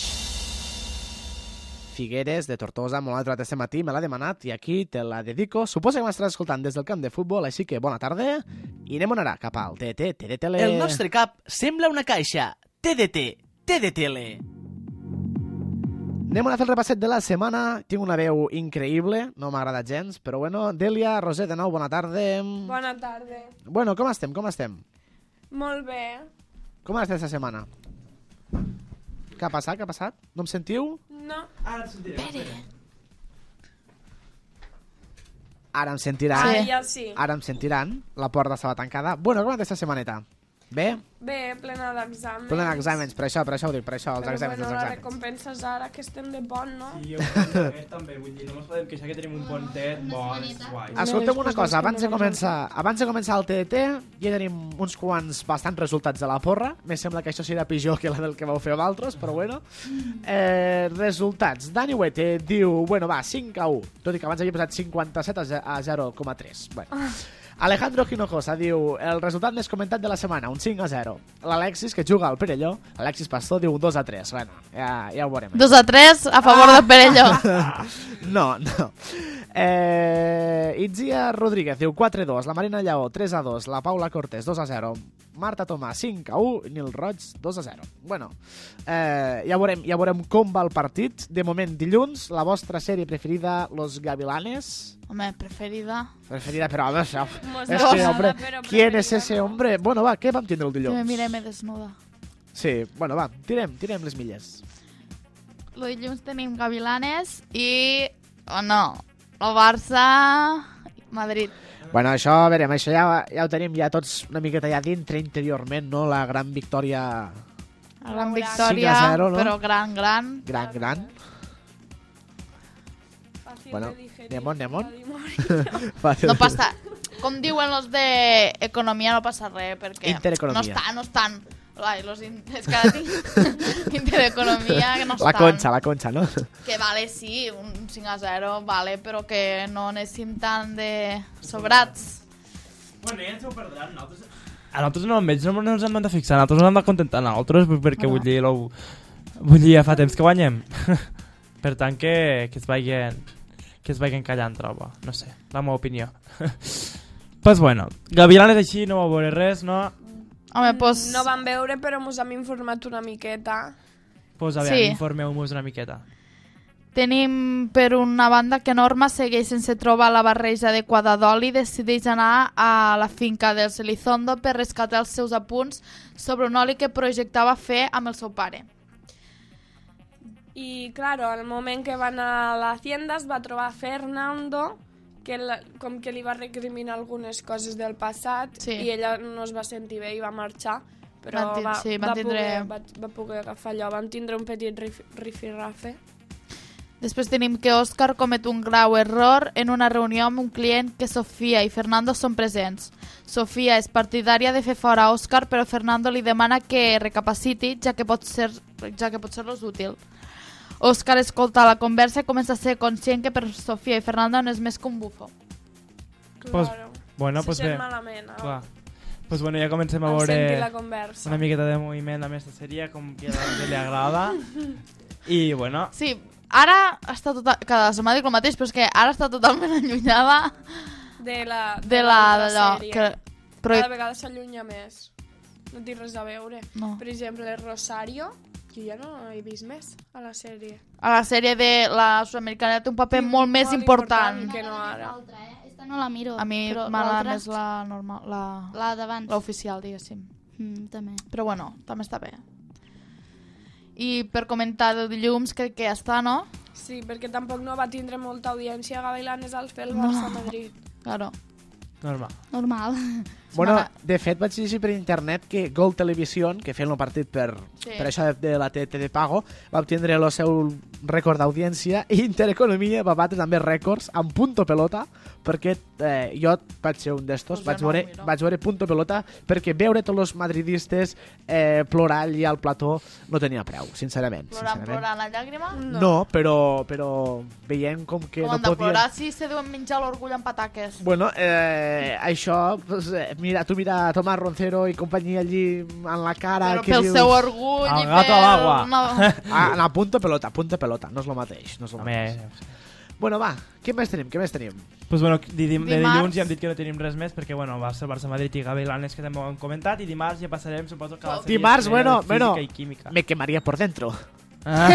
Speaker 1: Figueres de Tortosa, molt altre este matí me l'ha demanat i aquí te la dedico. Suposo que m'estaràs escoltant des del camp de futbol, així que bona tarda i anem on anar cap al T D T, T D T L.
Speaker 9: El nostre cap sembla una caixa. T D T, T D T L.
Speaker 1: Anem a fer el repasset de la setmana. Tinc una veu increïble, no m'ha agradat gens, però bueno, Dèlia, Roser, de nou, bona tarda.
Speaker 6: Bona tarda.
Speaker 1: Bueno, com estem, com estem?
Speaker 6: Molt bé.
Speaker 1: Com ha estat aquesta setmana? Què ha passat, què ha passat? No em sentiu?
Speaker 6: No.
Speaker 5: Ara et sentirem.
Speaker 1: Ara em sentiran.
Speaker 6: Ah, ja sí.
Speaker 1: Ara em sentiran. La porta estava tancada. Bueno, com ha estat aquesta setmaneta? Bé?
Speaker 6: Bé, plena d'exàmens.
Speaker 1: Plena d'exàmens, per això, per això ho dic, per això, els
Speaker 6: Però
Speaker 1: exàmens,
Speaker 6: bueno,
Speaker 1: els
Speaker 6: la
Speaker 1: exàmens.
Speaker 6: recompensa és ara que estem de pont, no?
Speaker 5: Sí, jo crec que també, vull dir, no ens podem queixar que tenim un pontet bo, és guai.
Speaker 1: Escolta'm una cosa, abans de començar, abans de començar el T D T, ja tenim uns quants bastants resultats de la porra. Me sembla que això serà pitjor que la del que vau fer vosaltres, però bueno. Eh, resultats. Dani Huete diu, bueno, va, cinc a u, tot i que abans havia posat cinquanta-set a zero coma tres. Bueno. Alejandro Hinojosa diu, el resultat més comentat de la setmana, un cinc a zero. L'Alexis, que juga al Perelló, Alexis Pastor, diu un dos a tres. Bueno, ja, ja ho veurem.
Speaker 7: dos a tres a favor de Perelló.
Speaker 1: No, no. Eh, Itzia Rodríguez diu quatre a dos, la Marina Lleó tres a dos, la Paula Cortés dos a zero, Marta Tomà cinc a u, Nil Roig dos a zero. Bueno, eh, ja, veurem, ja veurem com va el partit. De moment, dilluns, la vostra sèrie preferida, Los Gavilanes.
Speaker 7: Home, preferida.
Speaker 1: Preferida, però, home, això,
Speaker 6: Mos
Speaker 1: és
Speaker 6: agrada,
Speaker 1: que, hombre,
Speaker 6: però
Speaker 1: ¿quién
Speaker 6: preferida
Speaker 1: es ese
Speaker 6: no.
Speaker 1: hombre? Bueno, va, què vam tindre el
Speaker 7: Que me
Speaker 1: dilluns?
Speaker 7: mire me desnuda.
Speaker 1: Sí, bueno, va, tirem, tirem les milles.
Speaker 7: El dilluns tenim Gavilanes i... Oh no, el Barça... Madrid.
Speaker 1: Bueno, això, a veure, això ja, ja ho tenim ja tots una miqueta ja dintre interiorment, no? La gran victòria
Speaker 7: La gran
Speaker 6: cinc a
Speaker 7: victòria,
Speaker 1: zero, no?
Speaker 7: però gran, gran.
Speaker 1: gran, gran.
Speaker 6: Fàcil
Speaker 1: Bueno,
Speaker 6: de digerir.
Speaker 1: anem on, anem on?
Speaker 6: la dimoni.
Speaker 1: Fàcil.
Speaker 7: No passa... Com diuen els d'economia, no passa res, perquè
Speaker 1: Intereconomia.
Speaker 7: no estan, no estan... Ai, los in... és que ara tinc intereconomia, que no estan.
Speaker 1: La conxa, la conxa, no?
Speaker 7: Que vale, sí, un cinc a zero, vale, però que no anéssim tan de sobrats.
Speaker 5: Bueno, ja ens ho perdran, nosaltres... A nosaltres no, amb ells no ens hem de fixar, nosaltres ens hem de contentar a nosaltres, perquè
Speaker 7: Bueno.
Speaker 5: vull dir, lo... vull dir, ja fa temps que guanyem. Per tant, que, que es vagin que es vagin callant, trobo, no sé, la meva opinió. Pues bueno, Gavilanes així no va veure res, no?
Speaker 7: Home, pues...
Speaker 6: No vam veure, però mos hem informat una miqueta.
Speaker 5: Pues a veure,
Speaker 7: Sí.
Speaker 5: informeu-nos una miqueta.
Speaker 7: Tenim, per una banda, que Norma segueix sense trobar la barreja adequada d'oli i decideix anar a la finca dels Elizondo per rescatar els seus apunts sobre un oli que projectava fer amb el seu pare.
Speaker 6: I, claro, al moment que van a la hacienda es va trobar Fernando, que la, com que li va recriminar algunes coses del passat,
Speaker 7: Sí.
Speaker 6: i ella no es va sentir bé i va marxar, però
Speaker 7: Van tin-
Speaker 6: va,
Speaker 7: sí, van
Speaker 6: va,
Speaker 7: tindre-
Speaker 6: poder, va, va poder agafar allò. Van tindre un petit rif, rifirrafe.
Speaker 7: Després tenim que Òscar comet un grau error en una reunió amb un client que Sofia i Fernando són presents. Sofia és partidària de fer fora a Òscar, però Fernando li demana que recapaciti, ja que pot ser, ja que pot ser-los útil. Òscar escolta la conversa i comença a ser conscient que per Sofia i Fernando no és més que un bufo.
Speaker 5: Pues,
Speaker 6: Claro.
Speaker 5: bueno,
Speaker 6: Se
Speaker 5: pues
Speaker 6: sent
Speaker 5: bé.
Speaker 6: malament, ara.
Speaker 5: Clar. Pues bueno, ja comencem a
Speaker 6: Al
Speaker 5: veure
Speaker 6: sentir la conversa.
Speaker 5: una miqueta de moviment amb aquesta sèrie, com que a la li agrada. I bueno,
Speaker 7: Sí, ara està tota... cada setmana dic el mateix, però és que ara està totalment allunyada
Speaker 6: De la,
Speaker 7: de la
Speaker 6: l'altra
Speaker 7: d'allò.
Speaker 6: sèrie.
Speaker 7: Que... Però...
Speaker 6: Cada vegada s'allunya més. No té res a veure.
Speaker 7: No.
Speaker 6: Per exemple, Rosario, jo ja no he vist més a la sèrie.
Speaker 7: A la sèrie de la sud-americana té un paper molt més
Speaker 6: molt
Speaker 7: important.
Speaker 6: important que no ara.
Speaker 4: L'altra, eh? Esta no la miro.
Speaker 7: A mi
Speaker 4: però
Speaker 7: m'agrada
Speaker 4: l'altra-
Speaker 7: més la normal, la...
Speaker 4: La d'abans.
Speaker 7: l'oficial, diguéssim.
Speaker 4: Mm, també.
Speaker 7: Però bueno, també està bé. I per comentar del dilluns, crec que ja està, no?
Speaker 6: Sí, perquè tampoc no va tindre molta audiència Gavilanes al fer el
Speaker 7: No.
Speaker 6: Barça a Madrid.
Speaker 7: Claro.
Speaker 5: normal.
Speaker 4: Normal.
Speaker 1: Bueno,
Speaker 7: Setmana-
Speaker 1: de fet, vaig llegir per internet que Gol Television, que feien el partit per,
Speaker 7: Sí.
Speaker 1: per això de, de la T T de pago, va obtindre el seu rècord d'audiència i Intereconomia va batre també rècords amb Punto Pelota, perquè eh, jo vaig ser un d'estos,
Speaker 7: Pues ja
Speaker 1: vaig,
Speaker 7: no ho
Speaker 1: veure,
Speaker 7: miro.
Speaker 1: vaig veure Punto Pelota perquè veure tots els madridistes eh, plorar allí al plató no tenia preu, sincerament.
Speaker 7: Plorant,
Speaker 1: sincerament.
Speaker 7: plorant la llàgrima?
Speaker 1: No, no però, però veient com que
Speaker 7: Com
Speaker 1: no
Speaker 7: han de
Speaker 1: podien...
Speaker 7: plorar si se deuen menjar l'orgull amb pataques?
Speaker 1: Bueno, eh, això pues, eh, mira, tu mira a Tomàs Roncero i companyia allí en la cara...
Speaker 7: Però
Speaker 1: que
Speaker 7: pel
Speaker 1: dius...
Speaker 7: seu orgull
Speaker 5: El
Speaker 7: i
Speaker 5: gato a l'agua.
Speaker 7: No.
Speaker 1: Ah, no, punta pelota, punta pelota, no és el mateix. No és el
Speaker 5: Home,
Speaker 1: mateix. Bueno, va, què més tenim, què més tenim?
Speaker 5: pues bueno, de, de, de
Speaker 7: Dimarts.
Speaker 5: dilluns ja hem dit que no tenim res més perquè bueno, va ser el Barça-Madrid i Gavilanes que també ho hem comentat i dimarts ja passarem, suposo que a la sèrie
Speaker 1: Dimarts,
Speaker 5: estrella
Speaker 1: bueno,
Speaker 5: de
Speaker 1: bueno,
Speaker 5: física i química.
Speaker 1: me quemaria por dentro.
Speaker 5: Ah,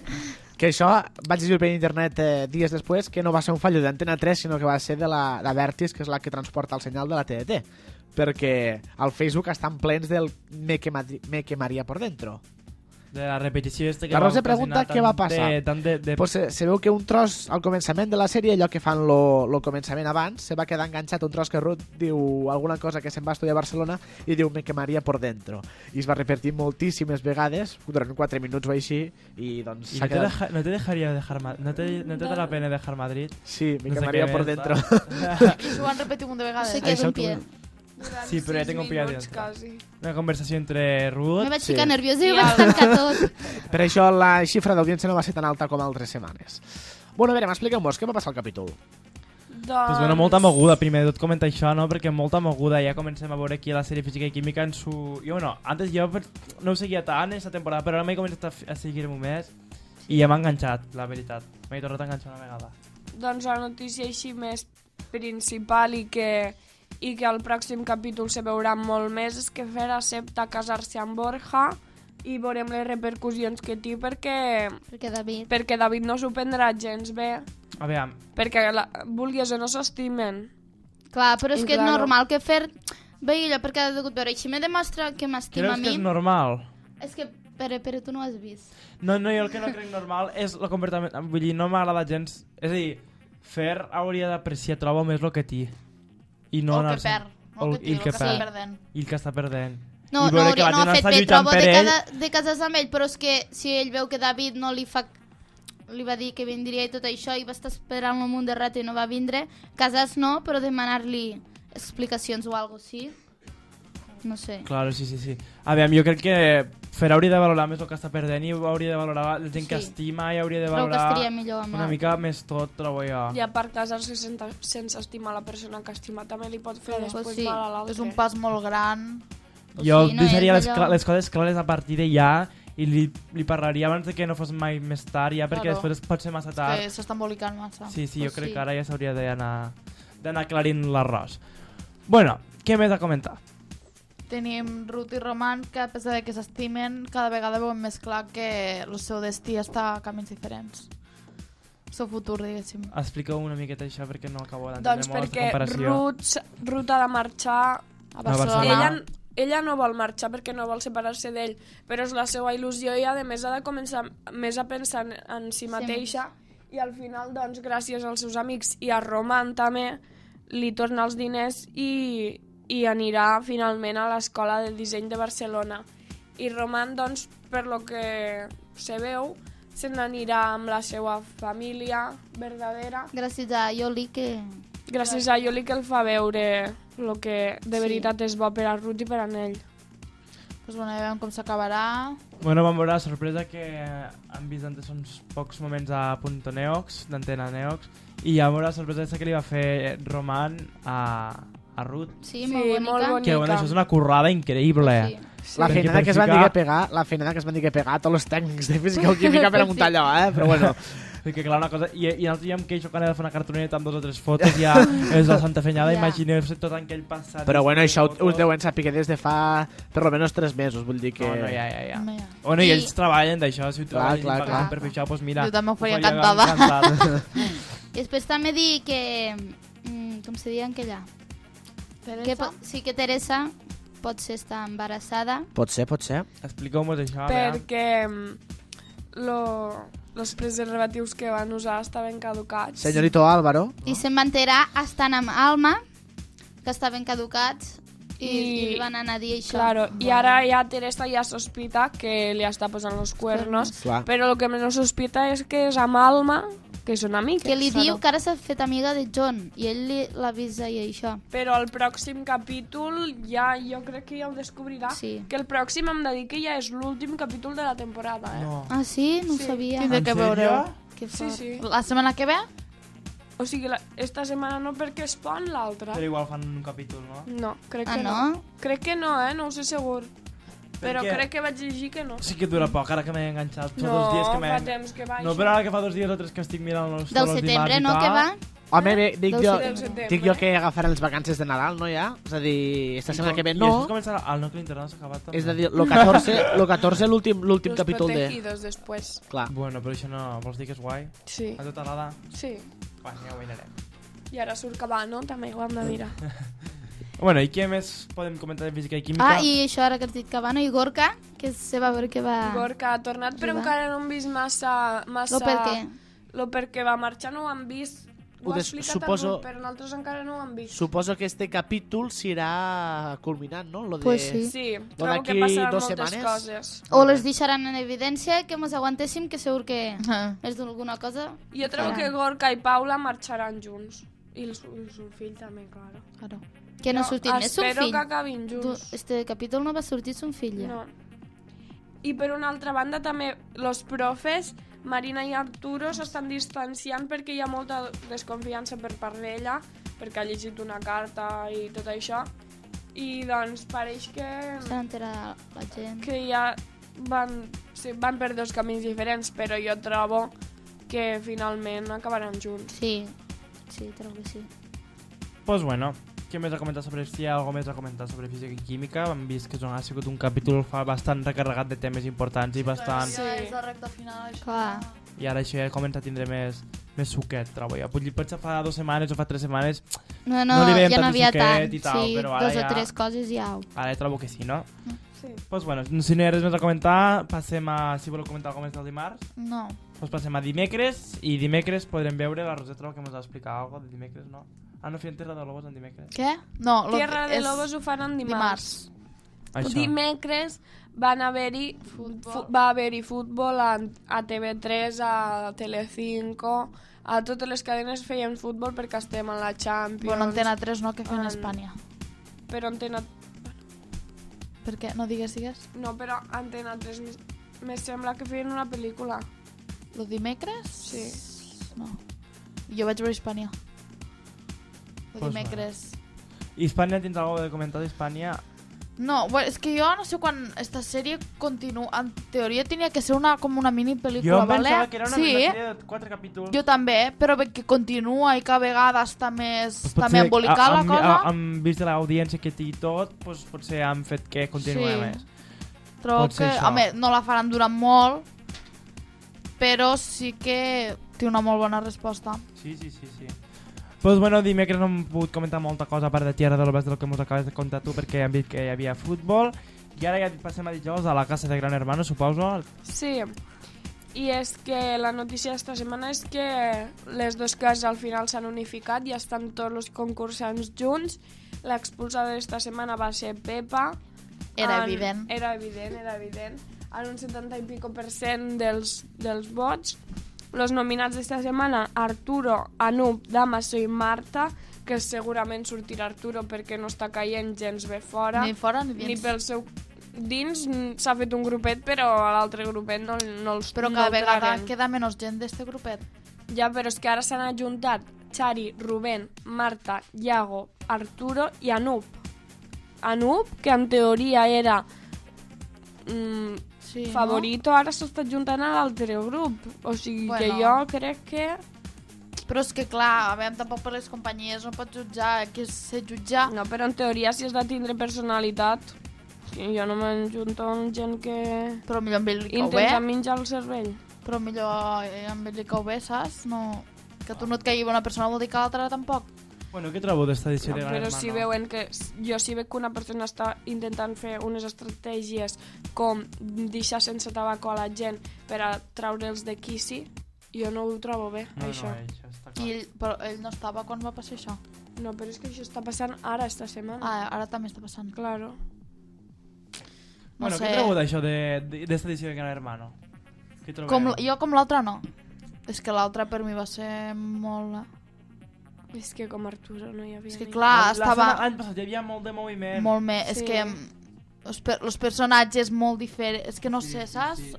Speaker 1: Que això vaig llegir per internet eh, dies després que no va ser un fallo d'Antena tres, sinó que va ser de la de Vertis, que és la que transporta el senyal de la T D T. Perquè al Facebook estan plens del me, quema, me quemaria por dentro.
Speaker 5: de la repetició este que
Speaker 1: La Rosa
Speaker 5: va
Speaker 1: pregunta
Speaker 5: ocasionar
Speaker 1: què va
Speaker 5: tant
Speaker 1: passar.
Speaker 5: De, tant de, de...
Speaker 1: Pues se, se veu que un tros al començament de la sèrie, allò que fan lo, lo començament abans, se va quedar enganxat un tros que Ruth diu alguna cosa que se'n va estudiar a Barcelona i diu me quemaria por dentro. I es va repetir moltíssimes vegades, durant quatre minuts o així, i doncs
Speaker 5: I
Speaker 1: s'ha
Speaker 5: no, te
Speaker 1: quedat...
Speaker 5: deja, no te dejaria dejar Ma- no te, no te da la pena dejar Madrid.
Speaker 1: Sí, me
Speaker 5: No sé
Speaker 1: quemaria
Speaker 5: què
Speaker 1: por
Speaker 5: més,
Speaker 1: dentro.
Speaker 5: va.
Speaker 7: S'ho han repetit un de
Speaker 4: No
Speaker 7: vegades.
Speaker 4: sé què és
Speaker 1: Això
Speaker 4: un pie.
Speaker 1: tu-
Speaker 6: Durant
Speaker 5: Sí, però ja
Speaker 6: sis
Speaker 5: tinc un pie
Speaker 6: minuts,
Speaker 5: dentro.
Speaker 6: quasi.
Speaker 5: Una conversació entre Ruth.
Speaker 4: Me vaig
Speaker 1: Sí.
Speaker 4: ficar nerviosa i
Speaker 6: I
Speaker 4: ho vaig
Speaker 6: el-
Speaker 4: tancar tot.
Speaker 1: Per això la xifra d'audiència no va ser tan alta com altres setmanes. Bueno, a veure, expliqueu-vos, què va passar al capítol?
Speaker 6: Doncs...
Speaker 5: Pues bueno, molta moguda, primer de tot comentar això, no? Perquè molta moguda, ja comencem a veure aquí la sèrie Física i Química en su... Jo, bueno, antes jo per- no ho seguia tant aquesta temporada, però ara m'he començat a, f- a seguir-ho més i ja m'ha enganxat, la veritat. M'he tornat a enganxar una vegada.
Speaker 6: Doncs la notícia així més principal i que, i que al pròxim capítol se veurà molt més és que Fer accepta casar-se amb Borja i veurem les repercussions que té perquè,
Speaker 4: Perquè David...
Speaker 6: perquè David no s'ho prendrà gens bé,
Speaker 5: A veure,
Speaker 6: perquè la, vulguis o no s'estimen.
Speaker 4: Clar, però és
Speaker 6: I
Speaker 4: que és
Speaker 6: claro.
Speaker 4: normal que Fer vegi allò perquè ha degut veure. Així me demostra que m'estima
Speaker 5: creus
Speaker 4: a
Speaker 5: que
Speaker 4: mi.
Speaker 5: és normal?
Speaker 4: És que, però, però tu no ho has vist.
Speaker 5: No, no, jo el que no crec normal és el comportament... Vull dir, no m'agrada gens... És a dir, Fer hauria d'apreciar, trobo més el que té. I no
Speaker 7: O el que
Speaker 5: anar-se'n-
Speaker 7: perd. O el que té,
Speaker 5: i
Speaker 7: el que està
Speaker 5: perd.
Speaker 7: perdent.
Speaker 5: I el que està perdent.
Speaker 4: No,
Speaker 5: I
Speaker 4: no,
Speaker 5: veure que
Speaker 4: hauria,
Speaker 5: la
Speaker 4: no,
Speaker 5: tia
Speaker 4: fet
Speaker 5: està
Speaker 4: bé,
Speaker 5: lluitant
Speaker 4: trobo
Speaker 5: per
Speaker 4: de,
Speaker 5: ell.
Speaker 4: cada, de casar-se amb ell, però és que si ell veu que David no li fa... li va dir que vindria i tot això i va estar esperant un munt de rato i no va vindre, casar no, però demanar-li explicacions o alguna cosa així. No sé.
Speaker 5: Claro, sí, sí, sí. A veure, jo crec que Fer hauria de valorar més el que està perdent i hauria de valorar la gent que
Speaker 4: Sí.
Speaker 5: estima i hauria de
Speaker 4: Trobo que
Speaker 5: valorar
Speaker 4: estaria millor amb
Speaker 5: una
Speaker 4: l'altre.
Speaker 5: mica més tot, trobo jo.
Speaker 6: I a part casar-se sense, sense estimar la persona que estima també li pot fer
Speaker 4: Pues
Speaker 6: després
Speaker 4: sí,
Speaker 6: mal a l'altre.
Speaker 7: És un pas molt gran.
Speaker 5: Jo
Speaker 4: sí, no
Speaker 5: deixaria
Speaker 4: és
Speaker 5: les,
Speaker 4: allò-
Speaker 5: cla- les coses clares a partir de ja i li, li parlaria abans de que no fos mai més tard, ja, perquè
Speaker 7: Claro.
Speaker 5: després pot ser massa tard.
Speaker 7: Que s'està embolicant massa.
Speaker 5: Sí, sí, jo
Speaker 4: Pues
Speaker 5: crec
Speaker 4: sí.
Speaker 5: que ara ja s'hauria d'anar d'anar aclarint l'arròs. Bueno, què més a comentar?
Speaker 7: Tenim Ruth i Roman que a pesar de que s'estimen cada vegada veuen més clar que el seu destí està a camins diferents. El seu futur, diguéssim.
Speaker 5: Expliqueu una miqueta això perquè no acabo d'entendre
Speaker 6: Doncs
Speaker 5: molt
Speaker 6: perquè
Speaker 5: la comparació.
Speaker 6: Ruth, s- Ruth ha de marxar...
Speaker 7: A
Speaker 5: Barcelona.
Speaker 7: Barcelona.
Speaker 6: Ella, ella no vol marxar perquè no vol separar-se d'ell, però és la seva il·lusió i a més ha de començar més a pensar en, en si mateixa i al final, doncs, gràcies als seus amics i a Roman també, li torna els diners i, i anirà finalment a l'escola de disseny de Barcelona. I Roman, doncs, per lo que se veu, se n'anirà amb la seva família verdadera,
Speaker 4: Gràcies a Yoli que...
Speaker 6: gràcies a Yoli que el fa veure el que de
Speaker 4: Sí.
Speaker 6: veritat és bo per a Ruth i per a ell.
Speaker 7: Pues bueno, ja veiem com s'acabarà.
Speaker 5: Bueno, vam veure la sorpresa que han vist antes uns pocs moments a Punto Neox, d'Antena Neox, i ja vam veure la sorpresa aquesta que li va fer Roman a, a Ruth.
Speaker 4: Sí,
Speaker 6: Sí,
Speaker 4: molt bonica.
Speaker 6: molt bonica.
Speaker 5: Que bueno, això és una currada increïble.
Speaker 4: Sí.
Speaker 1: La
Speaker 5: Perquè
Speaker 1: feinada
Speaker 5: per
Speaker 1: que es van
Speaker 5: ficar-
Speaker 1: dir que pegar, la feinada que es van dir que pegar a tots els tècnics de física o química per a muntar allò, eh? Però bueno,
Speaker 5: Perquè clar, una cosa... I, i nosaltres ja em queixo quan he de fer una cartoneta amb dos o tres fotos, ja és la Santa Fenyada,
Speaker 4: Ja.
Speaker 5: imagineu-se tot aquell passat.
Speaker 1: però bueno, això ho, ho
Speaker 5: Fotos.
Speaker 1: deuen saber des de fa per almenys tres mesos, vull dir que...
Speaker 5: No, no, ja, ja, ja.
Speaker 7: Home, ja.
Speaker 5: Bueno, i
Speaker 4: I-
Speaker 5: ells treballen d'això, si ho
Speaker 1: Clar,
Speaker 5: treballen
Speaker 1: clar,
Speaker 5: i paguen
Speaker 1: clar.
Speaker 5: per fer això, doncs mira...
Speaker 7: Jo també ho faria
Speaker 5: faria
Speaker 7: encantada.
Speaker 5: encantat.
Speaker 4: I després també dir que... Mm, com se diu en aquella? Que
Speaker 7: Teresa?
Speaker 4: po- sí que Teresa pot ser estar embarassada.
Speaker 1: Pot ser, pot ser.
Speaker 5: Expliqueu-nos això, a veure.
Speaker 6: Perquè mm, lo, los preservatius que van usar estaven caducats.
Speaker 1: Senyorito Álvaro.
Speaker 4: I se'n va enterar estant amb Alma, que estaven caducats, i,
Speaker 6: I-
Speaker 4: i li van anar a dir això.
Speaker 6: Claro, i ara ja Teresa ja sospita que li està posant los cuernos,
Speaker 1: Clar.
Speaker 6: però el que menys sospita és que és amb Alma, que són amics.
Speaker 4: Que li
Speaker 6: claro.
Speaker 4: diu que ara s'ha fet amiga de John, i ell li- l'avisa i això.
Speaker 6: Però al pròxim capítol ja jo crec que ja ho descobrirà.
Speaker 4: Sí.
Speaker 6: Que el pròxim em de dir que ja és l'últim capítol de la temporada, eh?
Speaker 5: No.
Speaker 4: Ah, sí? No
Speaker 6: Sí.
Speaker 4: ho sabia.
Speaker 7: Tindré
Speaker 5: En
Speaker 7: que
Speaker 5: sèrio?
Speaker 7: veure.
Speaker 4: Que
Speaker 6: Sí,
Speaker 4: fort.
Speaker 6: sí.
Speaker 7: La setmana que ve?
Speaker 6: O sigui, la, esta setmana no perquè es pon l'altra.
Speaker 5: Però igual fan un capítol, no?
Speaker 6: No, crec
Speaker 4: Ah,
Speaker 6: que no?
Speaker 4: no?
Speaker 6: Crec que no, eh? No ho sé segur. Però
Speaker 5: què?
Speaker 6: crec que vaig llegir que no.
Speaker 5: Sí que dura poc, ara que m'he enganxat. Fa
Speaker 6: No,
Speaker 5: dos dies que m'he...
Speaker 6: fa temps que baixa.
Speaker 5: No, però ara que fa dos dies o tres que estic mirant els
Speaker 4: Del
Speaker 5: els
Speaker 4: setembre,
Speaker 5: dimarts i
Speaker 4: no,
Speaker 5: tal.
Speaker 4: que va?
Speaker 1: Home, bé, dic
Speaker 4: Del
Speaker 1: jo,
Speaker 6: setembre.
Speaker 1: dic jo que agafaré les vacances de Nadal, no ja? És a dir, esta setmana que ve
Speaker 5: I
Speaker 1: no.
Speaker 5: després començarà... El nucli internal s'ha acabat també.
Speaker 1: És a dir, lo catorze, lo catorze l'últim l'últim
Speaker 6: Los
Speaker 1: capítol de...
Speaker 6: protegidos després.
Speaker 1: Clar.
Speaker 5: Bueno, però això no... Vols dir que és guai?
Speaker 6: Sí,
Speaker 5: A tota l'ada?
Speaker 6: sí.
Speaker 5: Va, ja ho mirarem.
Speaker 6: I ara surt Cabano, també ho hem de mirar.
Speaker 5: Bueno, i què més podem comentar de física i química?
Speaker 4: Ah, i això ara que has dit Cabano i Gorka, que se va veure que va...
Speaker 6: Gorka ha tornat, però
Speaker 4: Arriba.
Speaker 6: encara no hem vist massa... massa...
Speaker 4: Lo per què?
Speaker 6: Lo perquè va marxar no ho hem vist. Ho
Speaker 1: Ho
Speaker 6: ha
Speaker 1: des-
Speaker 6: explicat
Speaker 1: suposo-
Speaker 6: algú, però nosaltres encara no ho hem vist.
Speaker 1: Suposo que este capítol s'irà culminant, no? Lo de...
Speaker 4: Pues sí.
Speaker 6: Sí,
Speaker 1: Lo
Speaker 6: trobo que
Speaker 1: d'aquí
Speaker 6: passaran
Speaker 1: dos
Speaker 6: moltes
Speaker 1: setmanes?
Speaker 6: coses.
Speaker 4: O les deixaran en evidència, que mos aguantéssim, que segur que
Speaker 7: Ah.
Speaker 4: és d'alguna cosa.
Speaker 6: Jo trobo
Speaker 4: faran.
Speaker 6: que Gorka i Paula marxaran junts. I el, su- el seu fill també, claro.
Speaker 4: Claro. Que no ha sortit més un
Speaker 6: Espero
Speaker 4: fill.
Speaker 6: que acabin
Speaker 4: Du-
Speaker 6: junts.
Speaker 4: Este capítol no va sortir son fill. Ja.
Speaker 6: No. I per una altra banda també los profes, Marina i Arturo, s'estan distanciant perquè hi ha molta desconfiança per part d'ella, perquè ha llegit una carta i tot això. I doncs pareix que,
Speaker 4: S'ha enterat la gent.
Speaker 6: que ja van, sí, van per dos camins diferents, però jo trobo que finalment acabaran junts.
Speaker 4: Sí, sí, trobo que sí.
Speaker 5: Pues bueno, què més a comentar sobre... Si hi ha alguna més a comentar sobre física i química, hem vist que ha sigut un capítol fa bastant recarregat de temes importants i bastant...
Speaker 6: Sí.
Speaker 7: Ja és la recta final, això.
Speaker 4: Clar.
Speaker 5: I ara això ja comença a tindre més, més suquet, trobo jo. Vull dir, potser fa dues setmanes o fa tres setmanes,
Speaker 4: No, no,
Speaker 5: No li veiem
Speaker 4: ja no
Speaker 5: tant de
Speaker 4: havia
Speaker 5: suquet
Speaker 4: tant.
Speaker 5: i tal,
Speaker 4: sí,
Speaker 5: però ara
Speaker 4: dos
Speaker 5: ja-
Speaker 4: o tres coses ja.
Speaker 5: ara trobo que sí, no?
Speaker 6: Sí.
Speaker 5: Pues bueno, si no hi ha res més a comentar, passem a... Si voleu comentar alguna més del dimarts,
Speaker 7: No.
Speaker 5: pues passem a dimecres, i dimecres podrem veure la Roseta que ens va explicar alguna de dimecres, no? Ah, no feien Terra de Lobos en dimecres.
Speaker 7: Què? No, lo
Speaker 6: Tierra
Speaker 7: que
Speaker 6: de
Speaker 7: és
Speaker 6: Lobos ho faran dimarts.
Speaker 7: dimarts.
Speaker 5: Això.
Speaker 6: Dimecres van haver-hi fu- va haver-hi futbol a, a T V tres, a Telecinco, a totes les cadenes feien futbol perquè estem en la Champions.
Speaker 7: Bueno, Antena tres no, que feien
Speaker 6: en-
Speaker 7: a Espanya.
Speaker 6: Però Antena...
Speaker 7: Per què? No digues, digues.
Speaker 6: No, però Antena tres me, me sembla que feien una pel·lícula.
Speaker 7: Lo dimecres?
Speaker 6: Sí.
Speaker 7: No. Jo vaig veure Hispània. Lo
Speaker 5: Pues
Speaker 7: dimecres.
Speaker 5: Hispània, tens alguna de comentar d'Hispània?
Speaker 7: No, bueno, és que jo no sé quan esta sèrie continua... En teoria tenia que ser una, com una mini
Speaker 5: Jo
Speaker 7: pel·lícula,
Speaker 5: em
Speaker 7: vale?
Speaker 5: pensava que era una,
Speaker 7: sí,
Speaker 5: una sèrie de quatre capítols.
Speaker 7: jo també, però ve que continua i que a vegades està més,
Speaker 5: Pues
Speaker 7: està
Speaker 5: potser
Speaker 7: més embolicat
Speaker 5: a-
Speaker 7: la
Speaker 5: amb-
Speaker 7: cosa.
Speaker 5: a- Amb vist de l'audiència que té i tot, pues, potser han fet que continuï
Speaker 7: Sí.
Speaker 5: més.
Speaker 7: Trobo
Speaker 5: pot ser
Speaker 7: que,
Speaker 5: això.
Speaker 7: home, no la faran durant molt, però sí que té una molt bona resposta.
Speaker 5: Sí, sí, sí, sí. Pues bueno, dimecres no hem pogut comentar molta cosa a part de Tierra de Lobos del que mos acabes de contar tu, perquè hem vist que hi havia futbol. I ara ja passem a dijous a la casa de Gran Hermano, suposo.
Speaker 6: Sí. I és que la notícia d'esta setmana és que les dues cases al final s'han unificat i estan tots els concursants junts. L'expulsada d'esta setmana va ser Pepa.
Speaker 7: Era
Speaker 6: En-
Speaker 7: evident.
Speaker 6: Era evident, era evident. En un setanta i pico per cent dels, dels vots. Los nominats d'esta setmana, Arturo, Anup, Damaso i Marta, que segurament sortirà Arturo perquè no està caient gens bé fora.
Speaker 7: Ni fora ni dins.
Speaker 6: Ni pel seu... Dins mm, s'ha fet un grupet, però a l'altre grupet no, no els
Speaker 7: Però
Speaker 6: no
Speaker 7: cada
Speaker 6: el
Speaker 7: vegada
Speaker 6: traguen.
Speaker 7: queda menys gent d'este grupet.
Speaker 6: Ja, però és que ara s'han ajuntat Xari, Rubén, Marta, Iago, Arturo i Anup. Anup, que en teoria era mm,
Speaker 7: Sí,
Speaker 6: favorito, ara s'està juntant a l'altre grup. O sigui
Speaker 7: Bueno.
Speaker 6: que jo crec que...
Speaker 7: No? Però és que clar, a veure, tampoc per les companyies no pots jutjar, que és ser jutjar.
Speaker 6: No, però en teoria si has de tindre personalitat. Sí, jo no m'enjunto amb gent que
Speaker 7: Però millor amb ell li cau bé.
Speaker 6: intenta menjar el cervell.
Speaker 7: Però millor eh, amb ell li cau bé, saps? No... Que a tu no et caigui una persona vol dir que a l'altra tampoc.
Speaker 5: Bueno, què trobo d'esta edició
Speaker 6: No,
Speaker 5: de Gran
Speaker 6: però
Speaker 5: Hermano?
Speaker 6: si veuen que... Jo si veig que una persona està intentant fer unes estratègies com deixar sense tabaco a la gent per a traure'ls de quisi, jo no ho trobo bé,
Speaker 5: No,
Speaker 6: això.
Speaker 5: no, això està clar.
Speaker 7: I ell, però ell no estava quan va passar això.
Speaker 6: No, però és que això està passant ara, esta setmana.
Speaker 7: Ah, ara també està passant.
Speaker 6: Claro.
Speaker 7: No
Speaker 5: Bueno,
Speaker 7: sé.
Speaker 5: què trobo d'això de- de- d'esta edició de Gran Hermano? Què trobeu?
Speaker 7: Com, jo com l'altra no. És que l'altra per mi va ser molt...
Speaker 6: És que com Arturo no hi havia...
Speaker 7: És que
Speaker 6: ni-
Speaker 7: clar,
Speaker 5: La- la
Speaker 7: estava
Speaker 5: setmana- L'any passat hi havia molt de moviment.
Speaker 7: molt més... És
Speaker 6: Sí.
Speaker 7: que els, per, els personatges molt diferents... És que no
Speaker 5: Sí,
Speaker 7: sé,
Speaker 5: sí,
Speaker 7: saps?
Speaker 5: sí.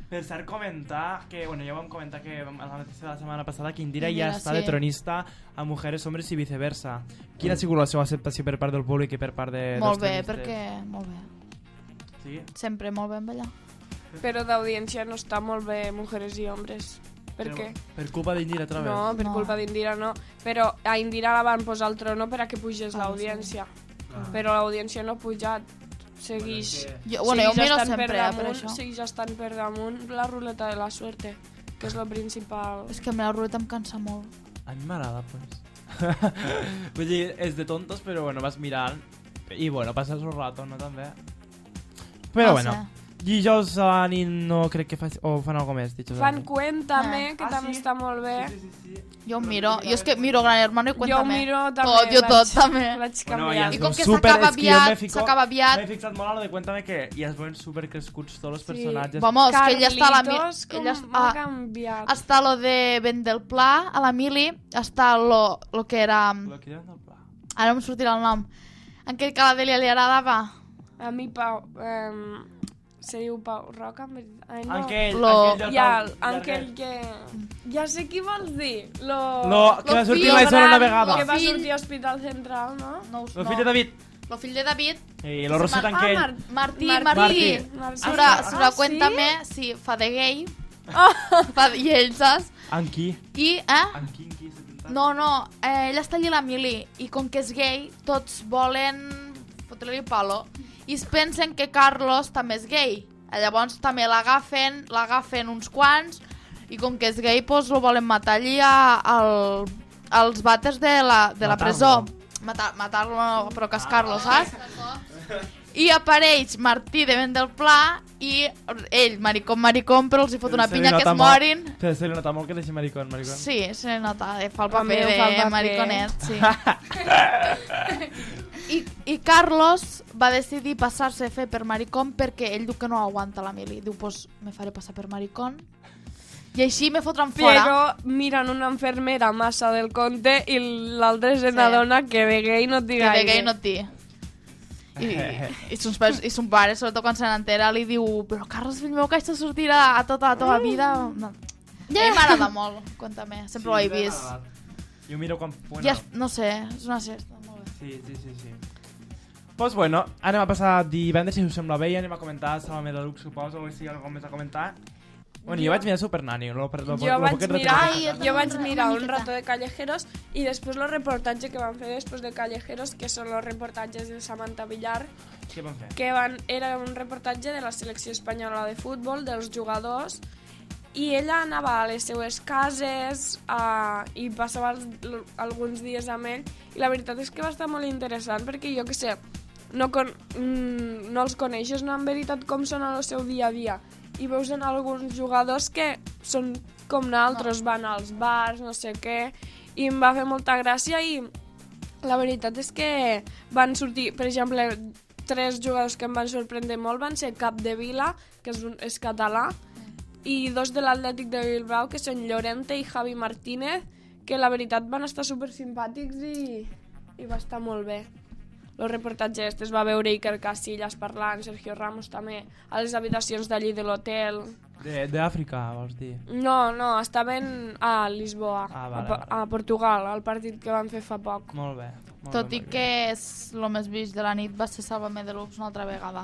Speaker 5: Per cert, comentar que, bueno, ja vam comentar que a la notícia de la setmana passada que Indira
Speaker 7: Indira,
Speaker 5: ja està
Speaker 7: sí.
Speaker 5: de tronista a Mujeres, Hombres i viceversa. Quina ha sigut la seva acceptació per part del públic i per part de,
Speaker 7: Molt
Speaker 5: dels
Speaker 7: bé,
Speaker 5: tronistes?
Speaker 7: perquè... Molt bé.
Speaker 5: Sí?
Speaker 7: Sempre molt bé amb ella.
Speaker 6: Però d'audiència no està molt bé Mujeres i Hombres. Per
Speaker 5: Però
Speaker 6: què?
Speaker 5: Per culpa d'Indira, otra vez?
Speaker 6: No, per
Speaker 7: No.
Speaker 6: culpa d'Indira no. Però a Indira la van posar al trono per a que pugés
Speaker 7: Ah,
Speaker 6: l'audiència.
Speaker 5: Ah.
Speaker 6: Però l'audiència no ha pujat. Seguix...
Speaker 5: Bueno,
Speaker 7: Jo, bueno, jo ho
Speaker 6: seguix
Speaker 7: miro
Speaker 6: estant
Speaker 7: sempre,
Speaker 6: per
Speaker 7: eh, per
Speaker 6: damunt,
Speaker 7: això.
Speaker 6: segueix estant per damunt la ruleta de la suerte, que és el principal.
Speaker 7: És que a mi la ruleta em cansa molt.
Speaker 5: A mi m'agrada, pues. Vull dir, és de tontos, però bueno, vas mirant i bueno, passes el rato, no, també? Però
Speaker 7: No
Speaker 5: bueno, dijous a la nit no crec que fa... o fan alguna més, dijous a la
Speaker 6: Fan
Speaker 5: nit.
Speaker 6: Cuéntame,
Speaker 7: Ah.
Speaker 6: que
Speaker 5: Ah,
Speaker 6: també
Speaker 5: sí?
Speaker 6: està molt bé.
Speaker 5: Sí, sí, sí.
Speaker 7: Jo ho miro. Jo és que miro Gran Hermano i
Speaker 6: Jo ho
Speaker 7: Cuéntame.
Speaker 6: miro també.
Speaker 7: Tot, jo
Speaker 6: vaig-
Speaker 7: tot, també.
Speaker 6: Vaig
Speaker 5: Bueno,
Speaker 6: canviar.
Speaker 5: ja
Speaker 7: I com que
Speaker 5: Super,
Speaker 7: s'acaba
Speaker 5: és que jo m'he
Speaker 7: aviat,
Speaker 5: fico-
Speaker 7: s'acaba aviat...
Speaker 5: M'he fixat molt a lo de Cuéntame que ja es veuen super crescuts tots els
Speaker 6: Sí.
Speaker 5: personatges.
Speaker 7: Vamos, que ella està a la... mi-
Speaker 6: Carlitos, com
Speaker 7: Ella
Speaker 6: m'ha
Speaker 7: està,
Speaker 6: canviat.
Speaker 7: està lo de Ben del Pla, a la Mili, està lo, lo que era...
Speaker 5: Lo que diuen del pla.
Speaker 7: Ara no em sortirà el nom. En què que a la Dèlia li agradava?
Speaker 6: A mi, Pau... Um, se diu Pau Roca? en veritat? Ai, no.
Speaker 5: Aquell,
Speaker 7: Lo-
Speaker 5: aquell
Speaker 6: Ja,
Speaker 5: llarguet.
Speaker 6: aquell que... Ja sé qui vols dir. Lo...
Speaker 5: Lo, que
Speaker 7: Lo
Speaker 5: va sortir
Speaker 7: fill
Speaker 5: mai sola una
Speaker 7: gran,
Speaker 5: vegada.
Speaker 6: Que va
Speaker 7: fill-
Speaker 6: sortir a Hospital Central, no?
Speaker 7: No,
Speaker 5: Lo fill de David.
Speaker 7: Lo fill de David.
Speaker 5: I lo Roset
Speaker 7: Ah,
Speaker 5: aquell.
Speaker 6: Mar-
Speaker 7: Martí,
Speaker 6: Martí.
Speaker 7: Martí.
Speaker 6: Martí.
Speaker 7: Sura,
Speaker 6: Ah,
Speaker 7: sura
Speaker 6: sí?
Speaker 7: Cuéntame, sí, fa de gay. Fa de, I ell, saps?
Speaker 5: Amb qui?
Speaker 7: I, eh?
Speaker 5: Amb qui? Amb qui? s'ha pintat?
Speaker 7: No, no, eh, ella està allí a la Mili i com que és gay, tots volen fotre-li palo i es pensen que Carlos també és gay. Llavors també l'agafen, l'agafen uns quants i com que és gay, doncs lo volen matar allí a, al, als vàters de la, de la
Speaker 5: Matar-lo.
Speaker 7: presó. Matar, matar-lo, no, però cascar-lo, saps? I apareix Martí de Ben del Pla i ell, maricón, maricón, però els hi fot una
Speaker 5: Se li
Speaker 7: pinya que
Speaker 5: nota
Speaker 7: es
Speaker 5: molt-
Speaker 7: morin.
Speaker 5: Però se li nota molt que deixi maricón, maricón.
Speaker 7: Sí, se nota, eh, fa el
Speaker 6: També
Speaker 7: paper
Speaker 6: fa el
Speaker 7: de
Speaker 6: paper.
Speaker 7: mariconet, sí. I, I Carlos va decidir passar-se a fer per maricón perquè ell diu que no aguanta la Mili. Diu, pues me faré passar per maricón i així me fotran fora.
Speaker 6: Però miren una enfermera massa del conte i l'altre se
Speaker 7: Sí.
Speaker 6: n'adona que de gay no té
Speaker 7: Que
Speaker 6: gaire.
Speaker 7: de gay no té. I, i, son pares, I son pare, sobretot quan se n'entera, li diu però Carlos, fill meu, que això sortirà a tota la teva vida. No. A mi m'agrada molt, Cuéntame, sempre ho he vist.
Speaker 5: Jo miro quan... Bueno,
Speaker 7: Ja, no sé, és una sesta, molt bé.
Speaker 5: Sí, sí, sí, sí. Pues bueno, anem a passar divendres, si us sembla bé, i anem a comentar Salame de Lux, suposo, o si hi ha alguna cosa més a comentar. Bueno, jo vaig mirar Super Nanny. Lo, lo,
Speaker 6: Jo vaig mirar,
Speaker 4: Ai, jo
Speaker 6: jo vaig
Speaker 4: també,
Speaker 6: mirar
Speaker 4: una
Speaker 6: un
Speaker 4: miqueta.
Speaker 6: rato de Callejeros i després el reportatge que van fer després de Callejeros, que són els reportatges de Samantha Villar,
Speaker 5: Què van fer?
Speaker 6: que van, era un reportatge de la selecció espanyola de futbol, dels jugadors, i ella anava a les seues cases a, i passava els, l- alguns dies amb ell, i la veritat és que va estar molt interessant perquè jo que sé, no, con, mm, no els coneixes, no en veritat com són al seu dia a dia, i veus en alguns jugadors que són com nosaltres, van als bars, no sé què, i em va fer molta gràcia i la veritat és que van sortir, per exemple, tres jugadors que em van sorprendre molt van ser Capdevila, que és, un, és català, i dos de l'Atlètic de Bilbao, que són Llorente i Javi Martínez, que la veritat van estar super simpàtics i, i va estar molt bé. El reportatge este es va veure Iker Casillas parlant, Sergio Ramos també, a les habitacions d'allí de l'hotel.
Speaker 5: De- D'Àfrica, vols dir?
Speaker 6: No, no, estaven a Lisboa,
Speaker 5: Ah,
Speaker 6: a,
Speaker 5: vale,
Speaker 6: Pa-
Speaker 5: vale.
Speaker 6: a Portugal, al partit que van fer fa poc.
Speaker 5: Molt bé. Molt
Speaker 7: Tot
Speaker 5: bé,
Speaker 7: i
Speaker 5: molt
Speaker 7: que és el més vist de la nit va ser Sálvame Deluxe una altra vegada.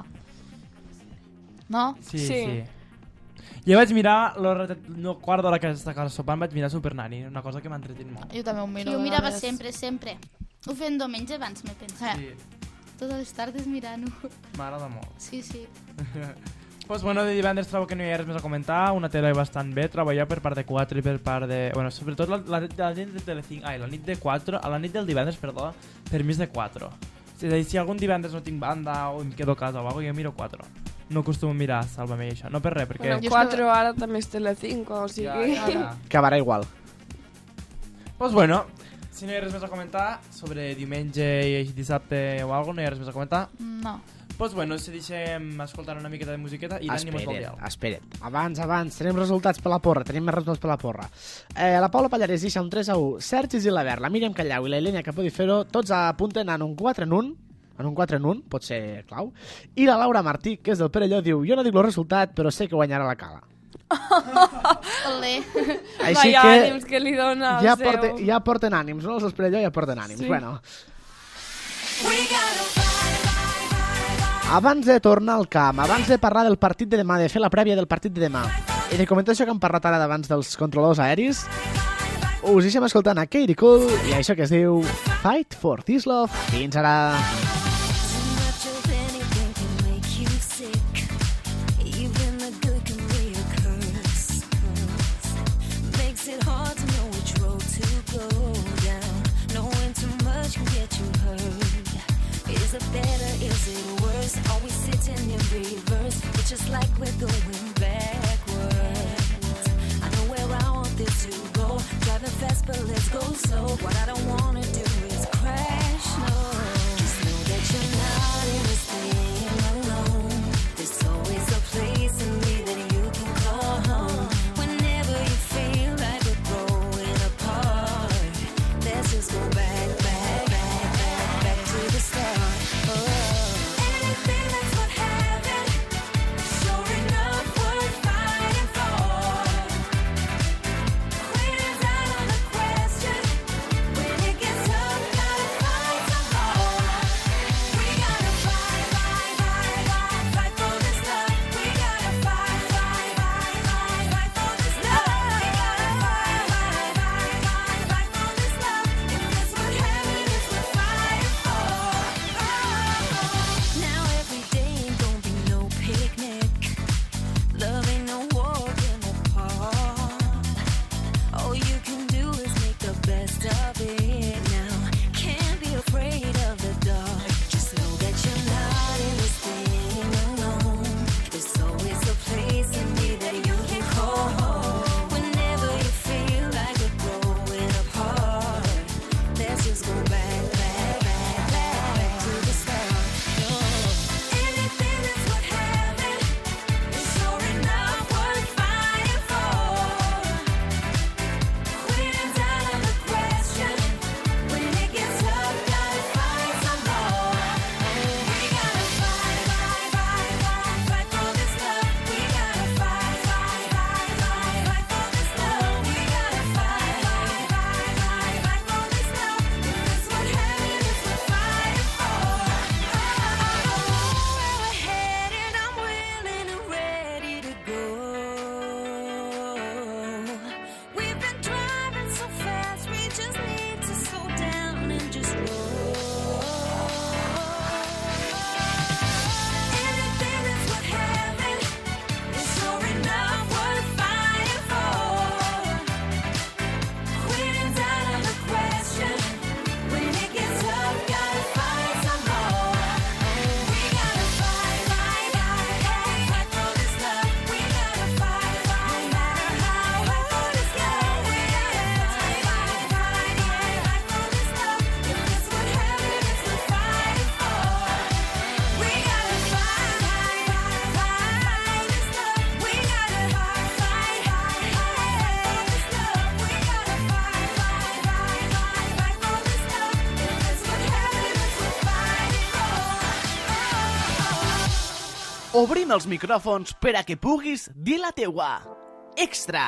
Speaker 7: No?
Speaker 5: bé. Sí,
Speaker 6: Sí.
Speaker 5: sí. Jo vaig mirar, lo, no, quart d'hora que estava sopant, vaig mirar Super Nanny, una cosa que m'ha entretit molt.
Speaker 7: Jo també ho miro.
Speaker 4: Jo ho
Speaker 7: de
Speaker 4: mirava
Speaker 7: vegades.
Speaker 4: sempre, sempre. Ho feien diumenge abans, m'he pensat.
Speaker 7: Eh.
Speaker 5: Sí,
Speaker 4: Totes les tardes mirant-ho.
Speaker 5: m'agrada molt.
Speaker 4: Sí, sí.
Speaker 5: Pues bueno, de divendres trobo que no hi ha res més a comentar, una tele bastant bé, treballar per part de quatre i per part de... Bueno, sobretot la, la, la nit de Telecinco, ai, la nit de quatre, a la nit del divendres, perdó, per mi és de quatre. És a dir, si algun divendres no tinc banda o em quedo a casa o alguna cosa, jo miro quatre. No acostumo a mirar Sálvame i això, no per res, perquè...
Speaker 6: Bueno,
Speaker 7: Jo
Speaker 6: quatre ara també és Telecinco, o sigui...
Speaker 5: ja, ja.
Speaker 1: Acabarà igual.
Speaker 5: Pues bueno, si no hi ha res més a comentar sobre diumenge i dissabte o alguna cosa, no hi ha res més a comentar.
Speaker 7: No.
Speaker 5: Pues bueno, si deixem escoltar una miqueta de musiqueta i l'ànim és
Speaker 1: Espera't,
Speaker 5: mundial.
Speaker 1: espera't. Abans, abans, tenim resultats per la porra, tenim més resultats per la porra. Eh, la Paula Pallarès deixa un tres a u, Sergi Gilabert, la Míriam Callau i la Helena Capodifero, tots apunten en un quatre en un, en un quatre en un, pot ser clau, i la Laura Martí, que és del Perelló, diu, jo no dic el resultat, però sé que guanyarà la Cala.
Speaker 4: Olé.
Speaker 1: Així
Speaker 6: Vaya
Speaker 1: que
Speaker 6: ànims que li dona
Speaker 1: ja,
Speaker 6: al seu.
Speaker 1: porte, ja porten ànims, no? Els Esprielló ja porten ànims.
Speaker 6: Sí.
Speaker 1: Bueno. Abans de tornar al camp, abans de parlar del partit de demà, de fer la prèvia del partit de demà, i de comentar això que hem parlat ara d'abans dels controladors aeris, us deixem escoltant a Katie Cool i això que es diu Fight for This Love. Fins ara!
Speaker 10: Just like we're going backwards. I know where I want this to go. Driving fast, but let's go slow. What I don't wanna do is crash, no. Just know that you're not in this thing alone. There's always a place in me that you can call home. Whenever you feel like we're growing apart, let's just go back, back, back, back, back to the start. Oh. Anything that's what happened. Sure enough, worth fighting for. Quitting down on the question. When it gets tough, gotta fight some more. We gotta fight, fight, fight, fight, fight for this love. We gotta fight, fight, fight, fight, fight for this love. We gotta fight, fight, fight, fight, fight for this love. If this what heaven is, we're fighting for. Now every day ain't gonna be no picnic. Love ain't no walk in the park. All you can do is make the best of it now. Can't be afraid of the dark. Just know that you're not in this thing alone. There's always a place in me that you can call home. Whenever you feel like we're growing apart, let's just go back, back, back, back, back to the start. No. Anything that's what happened is sure enough worth fighting for. Quitting down on the question. When it gets tough, gotta fight some more. We gotta fight, fight, fight, fight, fight for this love. We gotta fight, fight, fight, fight, fight for this love. We gotta fight, fight, fight, fight, fight for this love. If this what heaven is, we're fighting for. Where we're headed, I'm willing and ready to go. We've been driving so fast, we just need to slow down and just roll. Anything that's what happened is sure enough worth fighting for. Quitting down on the question. When it gets tough, gotta fight some more. We gotta fight, fight, fight, fight, fight for this love. We gotta fight, fight, no matter how. Fight for this love. We gotta fight, fight, fight, fight, fight for this love. If this what heaven is, we're fighting for. We gotta fight, fight, fight, fight this love. We gotta fight, fight, fight, fight this love. We gotta fight, fight, fight, fight, fight for this love. If this what heaven is, we're fighting for.
Speaker 9: Obrim els micròfons per a que puguis dir la teua. Extra!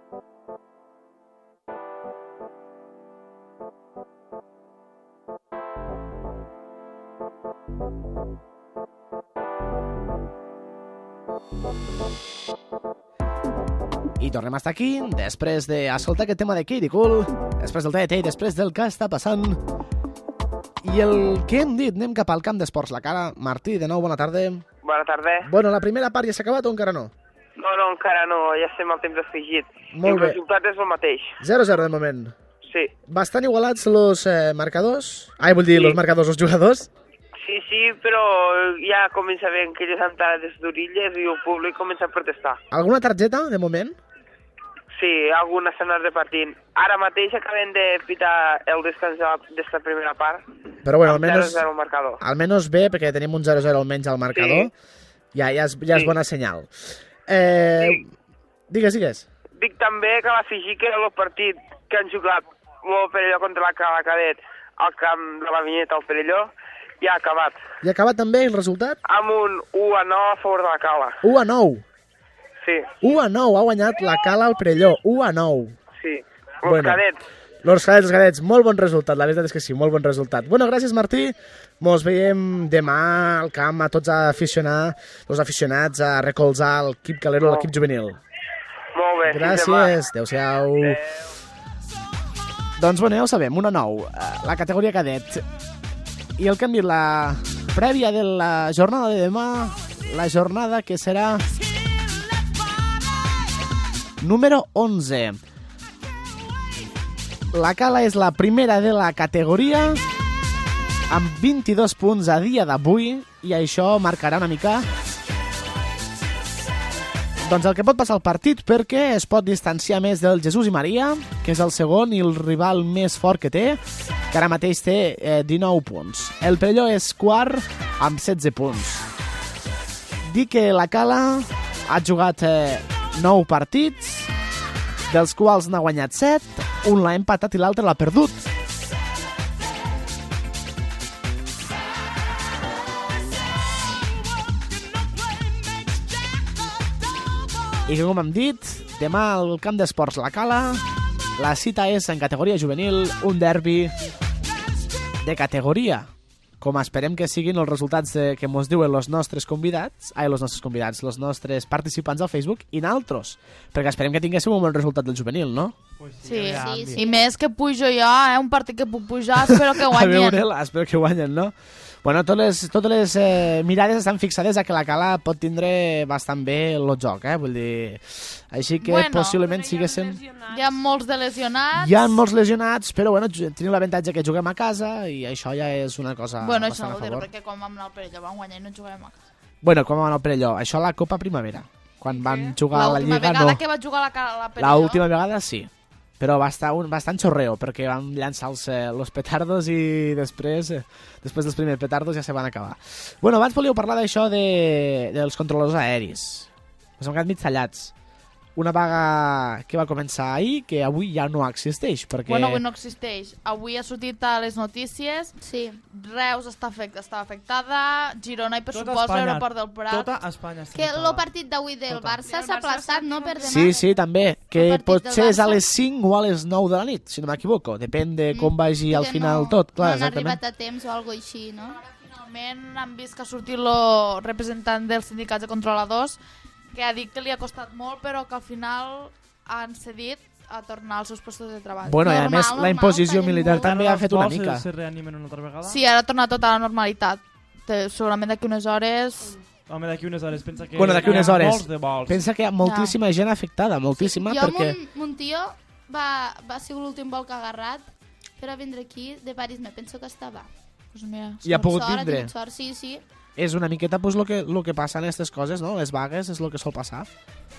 Speaker 1: I tornem a estar aquí, després d'escoltar aquest tema de Katie Cool, després del T D T i després del que està passant. I el que hem dit, anem cap al camp d'esports. La cara, Martí, de nou, bona tarda.
Speaker 8: Bona tarda.
Speaker 1: Bueno, la primera part ja s'ha acabat o encara no?
Speaker 8: No, no, encara no, ja estem al temps afegit.
Speaker 1: Molt
Speaker 8: el
Speaker 1: bé.
Speaker 8: resultat és el mateix.
Speaker 1: zero a zero de moment.
Speaker 8: Sí.
Speaker 1: Bastant igualats los eh, marcadors. Ai, vull dir,
Speaker 8: Sí.
Speaker 1: los marcadors, los jugadors.
Speaker 8: Sí, sí, però ja comença a haver aquelles entrades d'orilles i el públic comença a protestar.
Speaker 1: Alguna targeta, de moment?
Speaker 8: Sí, algunes s'han anat repartint. Ara mateix acabem de pitar el descans d'esta primera part.
Speaker 1: Però bueno,
Speaker 8: amb
Speaker 1: almenys,
Speaker 8: zero a zero al marcador.
Speaker 1: almenys bé, perquè tenim un zero a zero almenys al marcador.
Speaker 8: Sí.
Speaker 1: Ja, ja, és, ja és
Speaker 8: Sí.
Speaker 1: bona senyal. Eh,
Speaker 8: Sí.
Speaker 1: Digues, digues.
Speaker 8: Dic també que l'afegir que el partit que han jugat el Perelló contra la Cala Cadet al camp de la Vinyeta al Perelló ja ha acabat.
Speaker 1: I ha acabat també el resultat?
Speaker 8: Amb un u a nou a favor de la Cala.
Speaker 1: u a nou.
Speaker 8: Sí,
Speaker 1: u a nou, ha guanyat la Cala al Perelló, u a nou.
Speaker 8: sí. Els
Speaker 1: Bueno.
Speaker 8: cadets.
Speaker 1: Los cadets, els cadets, molt bon resultat, la veritat és que sí, molt bon resultat. Bueno, gràcies Martí, mos veiem demà al camp a tots a aficionar, els aficionats a recolzar l'equip calero, l'equip juvenil.
Speaker 8: Molt bé, fins demà.
Speaker 1: Gràcies, adéu-siau. Doncs bueno, ja ho sabem, una nou, eh, la categoria cadet. I el canvi, la prèvia de la jornada de demà, la jornada que serà número onze. La Cala és la primera de la categoria amb vint-i-dos punts a dia d'avui i això marcarà una mica doncs el que pot passar al partit, perquè es pot distanciar més del Jesús i Maria, que és el segon i el rival més fort que té, que ara mateix té eh, dinou punts. El Perelló és quart amb setze punts. Dic que la Cala ha jugat eh, nou partits, dels quals n'ha guanyat set, un l'ha empatat i l'altre l'ha perdut. I que, com hem dit, demà al camp d'esports La Cala, la cita és en categoria juvenil, un derbi de categoria, com esperem que siguin els resultats de, que mos diuen els nostres convidats, ai, els nostres convidats, els nostres participants al Facebook i naltros, perquè esperem que tinguéssim un bon resultat del juvenil, no?
Speaker 5: Pues
Speaker 7: Sí,
Speaker 5: aviam,
Speaker 4: sí, sí.
Speaker 7: i més que pujo jo, eh? Un partit que puc pujar, espero que
Speaker 1: A
Speaker 7: guanyen.
Speaker 1: veure, espero que guanyen, no? Bueno, totes les, totes les eh, mirades estan fixades a que la Cala pot tindre bastant bé el joc, eh? Vull dir, així que
Speaker 7: Bueno,
Speaker 1: possiblement siguéssim...
Speaker 7: Hi ha molts de lesionats.
Speaker 1: Hi ha molts lesionats, però bueno, ju- tenim l'avantatge que juguem a casa i això ja és una cosa
Speaker 7: Bueno, això
Speaker 1: bastant
Speaker 7: no
Speaker 1: a
Speaker 7: ho diré,
Speaker 1: favor.
Speaker 7: perquè quan vam anar al Perelló vam guanyar i no juguem a casa.
Speaker 1: Bueno, com vam anar al Perelló? Això a la Copa Primavera. Quan vam jugar a la
Speaker 7: L'última
Speaker 1: Lliga,
Speaker 7: vegada
Speaker 1: no.
Speaker 7: que va jugar a la, ca- a la Perelló...
Speaker 1: La última vegada sí. Però va estar un, bastant xorreo, perquè vam llançar els, eh, los petardos i després, eh, després dels primers petardos ja se van acabar. Bueno, abans volíeu parlar d'això de, dels controladors aeris. Ens hem quedat mig tallats. Una vaga que va començar ahir, que avui ja no existeix, perquè...
Speaker 7: Bueno, avui no existeix. Avui ha sortit a les notícies.
Speaker 4: Sí.
Speaker 7: Reus està, afect, està afectada, Girona i per
Speaker 5: Tota
Speaker 7: suposo
Speaker 5: Espanya,
Speaker 7: l'aeroport del Prat.
Speaker 5: Tota Espanya està
Speaker 4: Que
Speaker 5: afectada.
Speaker 4: el partit d'avui del
Speaker 5: Tota.
Speaker 4: Barça s'ha aplaçat, no? Per demà.
Speaker 1: Sí, sí, també, que
Speaker 4: El partit del
Speaker 1: potser és a
Speaker 4: Barça.
Speaker 1: les cinc o a les nou de la nit, si no m'equivoco. Depèn de com vagi al
Speaker 4: Que
Speaker 1: final
Speaker 4: no,
Speaker 1: tot, clar,
Speaker 4: no han
Speaker 1: exactament.
Speaker 4: arribat a temps o alguna cosa així, no?
Speaker 7: Finalment han vist que ha sortit el representant dels sindicats de controladors, que ha dit que li ha costat molt, però que al final han cedit a tornar als seus postos de treball.
Speaker 1: Bueno, i a
Speaker 4: Normal,
Speaker 1: més, la
Speaker 4: normal,
Speaker 1: imposició
Speaker 4: tallen
Speaker 1: militar
Speaker 4: molt.
Speaker 1: també ha
Speaker 5: Els
Speaker 1: fet una
Speaker 5: vols
Speaker 1: mica.
Speaker 5: Se, se reanimen una altra vegada?
Speaker 7: Sí, ara ha tornat tota la normalitat. Té, segurament d'aquí unes hores...
Speaker 5: Home, d'aquí unes hores. Pensa que
Speaker 1: Bueno, d'aquí
Speaker 5: hi ha
Speaker 1: unes hores.
Speaker 5: molts de vols.
Speaker 1: Pensa que hi ha moltíssima gent afectada, moltíssima,
Speaker 4: Jo,
Speaker 1: perquè...
Speaker 4: mon, mon tio va, va ser l'últim vol que ha agarrat per a vindre aquí de París, me penso que estava.
Speaker 7: Pues mira,
Speaker 1: I ha pogut
Speaker 4: Sort, ha
Speaker 1: vindre.
Speaker 4: tingut sort, sí, sí.
Speaker 1: És una miqueta pues, lo, que, lo que passa en aquestes coses, no? Les vagues és el que sol passar.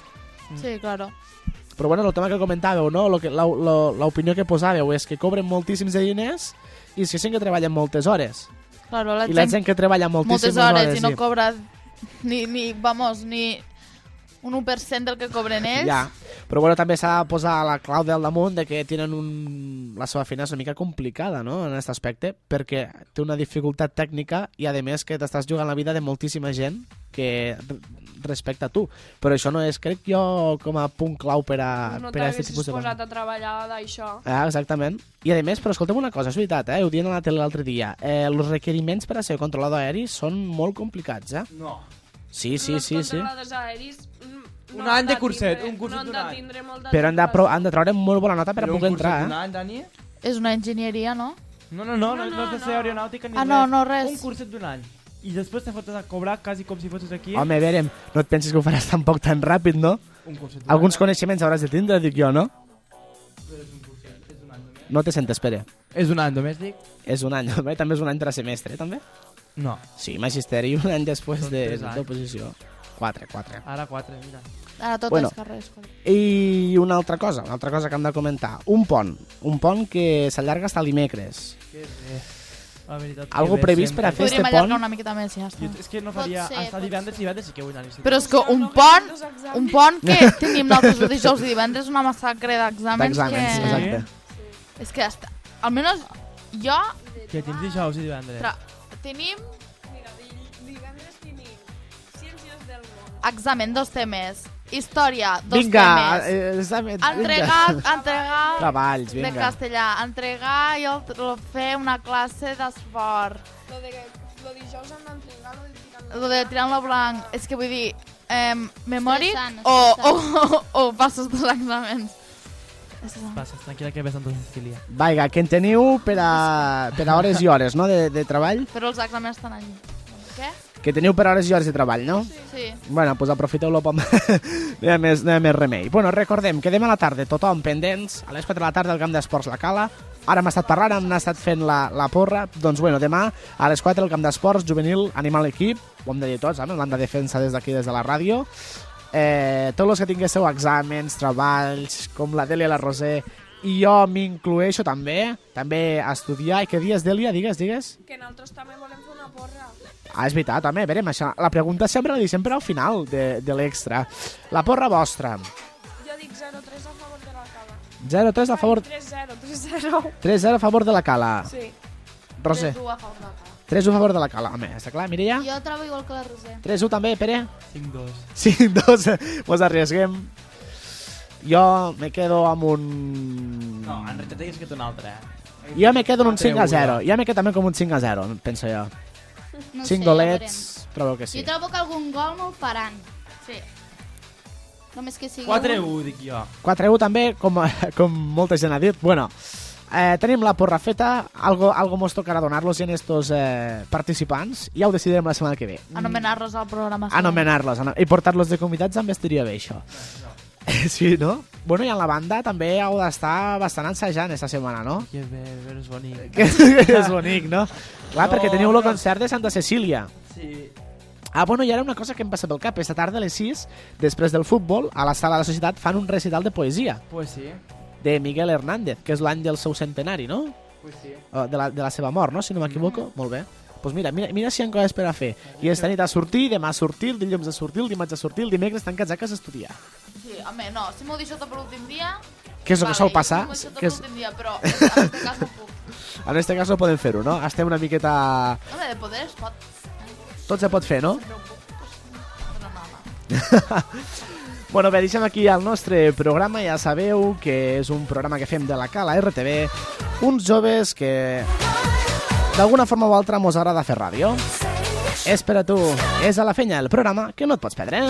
Speaker 7: sí, claro.
Speaker 1: Però bueno, el tema que comentàveu, no? Lo que, la, lo, l'opinió que posàveu és que cobren moltíssims de diners i si gent que treballen moltes hores.
Speaker 7: claro la
Speaker 1: I la
Speaker 7: gent,
Speaker 1: gent que treballa moltíssimes
Speaker 7: moltes hores,
Speaker 1: hores.
Speaker 7: i no
Speaker 1: sí.
Speaker 7: cobra ni, ni, vamos, ni un u per cent del que cobren ells.
Speaker 1: Ja, però bueno, també s'ha de posar la clau del damunt de que tenen un... la seva feina és una mica complicada, no?, en aquest aspecte, perquè té una dificultat tècnica i, a més, que t'estàs jugant la vida de moltíssima gent que respecta a tu. Però això no és, crec jo, com a punt clau per a,
Speaker 6: No
Speaker 1: per a aquest
Speaker 6: t'haguessis
Speaker 1: tipus de...
Speaker 6: posat a treballar d'això.
Speaker 1: Ah, exactament. I a més, però escolta'm una cosa, és veritat, eh? Ho dient a la tele l'altre dia. Eh, els requeriments per a ser controlador aeri són molt complicats, eh?
Speaker 5: No.
Speaker 1: Sí, sí,
Speaker 6: Els
Speaker 1: sí, sí.
Speaker 6: controladors aeris, mm,
Speaker 5: Un
Speaker 6: no
Speaker 5: any
Speaker 6: han
Speaker 5: de
Speaker 6: de
Speaker 5: curset,
Speaker 6: tindre-
Speaker 5: un curset
Speaker 6: no han
Speaker 5: d'un
Speaker 6: de
Speaker 5: any.
Speaker 6: tindre molta
Speaker 1: Però han de,
Speaker 6: titulació.
Speaker 1: han de treure molt bona nota per a
Speaker 5: Però un
Speaker 1: poder
Speaker 5: curset
Speaker 1: entrar,
Speaker 5: d'un
Speaker 1: eh?
Speaker 5: any, Dani?
Speaker 7: És una enginyeria, no?
Speaker 5: No, no, no, no,
Speaker 6: No,
Speaker 5: no, has de
Speaker 6: no,
Speaker 5: ser
Speaker 6: no.
Speaker 5: aeronàutica ni
Speaker 7: Ah,
Speaker 5: res.
Speaker 7: no, no, res.
Speaker 5: Un curset d'un any. I després te fotes a cobrar quasi com si fossis aquí.
Speaker 1: Home, a veure, no et pensis que ho faràs tampoc tan ràpid, no?
Speaker 5: Un curset d'un
Speaker 1: Alguns
Speaker 5: any.
Speaker 1: coneixements hauràs de tindre, dic jo, no?
Speaker 5: Però és un curset, és un any només.
Speaker 1: No te sentes, Pere.
Speaker 5: És un any només, dic?
Speaker 1: És un any, no? També és un any per a semestre, també?
Speaker 5: No.
Speaker 1: Sí, magisteri, un any després
Speaker 5: Són
Speaker 1: de
Speaker 5: tres anys.
Speaker 1: d'oposició. Quatre, quatre.
Speaker 5: Ara quatre, mira.
Speaker 7: Ara totes
Speaker 1: Bueno.
Speaker 7: les carreres. quatre.
Speaker 1: I una altra cosa, una altra cosa que hem de comentar. Un pont. Un pont que s'allarga fins dimecres.
Speaker 5: Que bé. La veritat, que
Speaker 1: Algo
Speaker 5: bé
Speaker 1: previst per a
Speaker 5: sempre.
Speaker 1: fer
Speaker 7: Podríem
Speaker 1: este
Speaker 7: allargar
Speaker 1: pont?
Speaker 7: una miqueta més i ja està.
Speaker 5: Jo, és que no
Speaker 4: Pot
Speaker 5: faria...
Speaker 4: ser,
Speaker 5: Hasta
Speaker 4: pot
Speaker 5: divendres
Speaker 4: ser.
Speaker 5: i divendres sí que vull anar a l'institut.
Speaker 7: Però és que un pont, un pont que tenim nosaltres dijous i divendres és una massacre d'exàmens
Speaker 1: D'exàmens,
Speaker 7: que...
Speaker 1: exacte.
Speaker 7: És que hasta... Almenys jo
Speaker 5: Que tens dijous i divendres.
Speaker 7: tra... tenim
Speaker 6: Mira, di- divendres tenim Ciències del món.
Speaker 7: examen dos temes. Història, dos
Speaker 1: Vinga,
Speaker 7: temes.
Speaker 1: eh, examen,
Speaker 7: Entregar,
Speaker 1: vinga.
Speaker 7: entregar
Speaker 1: Treballs,
Speaker 7: de
Speaker 1: vinga.
Speaker 7: castellà. Entregar i el, el fer una classe d'esport.
Speaker 6: Lo de lo dijous han d'entregar, lo de tirar
Speaker 7: Lo de tirant-lo blanc. És que vull dir, eh, memòric
Speaker 4: Estressant,
Speaker 7: o, o,
Speaker 4: estressant.
Speaker 7: o, o passes dels exàmens.
Speaker 5: Passes, tranquil·la que ves Santa Cecília.
Speaker 1: Vinga, que en teniu per a, per a hores i hores, no?, de, de treball.
Speaker 7: Però els exàmens estan allí. Què?
Speaker 1: Que teniu per hores i hores de treball, no?
Speaker 7: Sí.
Speaker 1: Bueno, doncs aprofiteu-lo com... no, hi ha més, no hi ha més remei. Bueno, recordem que demà a la tarda tothom pendents, a les quatre de la tarda al camp d'esports La Cala. Ara hem estat parlant, hem estat fent la, la porra. Doncs bueno, demà a les quatre al camp d'esports juvenil animal equip, ho hem de dir tots, eh? L'han de defensa des d'aquí, des de la ràdio. Eh, tots els que tinguéssiu exàmens, treballs, com la Dèlia i la Roser, i jo m'incloeixo també, també a estudiar. I què dies, Dèlia? Digues, digues.
Speaker 6: Que nosaltres també volem fer una porra.
Speaker 1: Ah, és veritat, home, a veure, això, la pregunta sempre la dic sempre al final de, de l'extra. La porra vostra.
Speaker 6: Jo dic zero tres a favor de la Cala.
Speaker 1: zero tres a favor...
Speaker 6: tres zero, tres zero.
Speaker 1: tres zero a favor de la Cala.
Speaker 6: Sí.
Speaker 1: Roser.
Speaker 7: tres u a favor de la Cala.
Speaker 1: tres u a favor de la Cala. Home, està clar, Mireia?
Speaker 4: Jo trobo igual que la Roser.
Speaker 1: tres u també, Pere?
Speaker 5: cinc dos.
Speaker 1: cinc dos, mos arriesguem. Jo me quedo amb un...
Speaker 5: No, en realitat digues que tu un altre, eh?
Speaker 1: Jo me quedo en un cinc a
Speaker 5: quatre u,
Speaker 1: zero. Jo me quedo també com un cinc a zero, penso jo.
Speaker 4: No
Speaker 1: cinc
Speaker 4: sé,
Speaker 1: golets,
Speaker 4: ja
Speaker 1: trobo que
Speaker 4: veurem.
Speaker 1: sí.
Speaker 4: Jo trobo que algun gol me'l faran. Sí. Només que sigui...
Speaker 5: quatre
Speaker 4: un.
Speaker 5: u, dic jo.
Speaker 1: quatre u també, com, com molta gent ha dit. Bueno, eh, tenim la porra feta, algo, algo mos tocarà donar-los en estos eh, participants, i ja ho decidirem la setmana que ve.
Speaker 7: Anomenar-los al programa.
Speaker 1: Anomenar-los, ano- i portar-los de convidats em estaria bé, això. Sí, no? Bueno, i en la banda també heu d'estar bastant ensajant aquesta setmana, no?
Speaker 5: Que bé, bé, és bonic.
Speaker 1: Que és bonic, no? Clar,
Speaker 5: No,
Speaker 1: perquè teniu el
Speaker 5: no.
Speaker 1: concert de Santa Cecília.
Speaker 5: Sí.
Speaker 1: Ah, bueno, i ara una cosa que em passa pel cap. Esta tarda a les sis, després del futbol, a la sala de la societat fan un recital de poesia
Speaker 5: Pues sí.
Speaker 1: de Miguel Hernández, que és l'any del seu centenari, no?
Speaker 5: Pues sí.
Speaker 1: O de la, de la seva mort, no? Si no m'equivoco. Molt bé. Doncs pues mira, mira, mira si hi ha coses per a fer. I esta nit a sortir, demà a sortir, el dilluns a sortir, el dimarts a sortir, el dimecres tancats a casa a estudiar.
Speaker 7: Sí, home, no, si m'ho deixo tot per l'últim dia...
Speaker 1: Què és el que sol passar?
Speaker 7: Jo si m'ho deixo tot
Speaker 1: Que
Speaker 7: per
Speaker 1: és...
Speaker 7: l'últim dia, però en aquest cas no puc.
Speaker 1: En este cas no podem fer-ho, no? Estem una miqueta...
Speaker 7: Home, de poder es pot.
Speaker 1: Tot se pot fer, no?
Speaker 7: No puc, doncs... No, no, no.
Speaker 1: Bueno, bé, deixem aquí el nostre programa. Ja sabeu que és un programa que fem de la Cala R T V. Uns joves que d'alguna forma o altra mos agrada fer ràdio. És per a tu, és a la fenya el programa que no et pots perdre.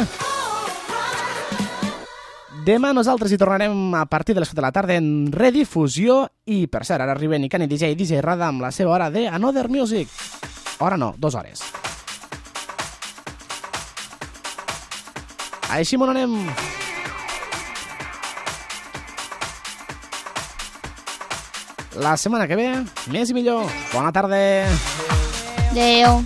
Speaker 1: Demà nosaltres hi tornarem a partir de les set de la tarda en redifusió i, per cert, ara arriben i Cani D J i D J Rada amb la seva hora de Another Music. Hora no, dues hores. Així m'ho anem. La setmana que ve, més i millor. Bona tarda.
Speaker 4: Adéu.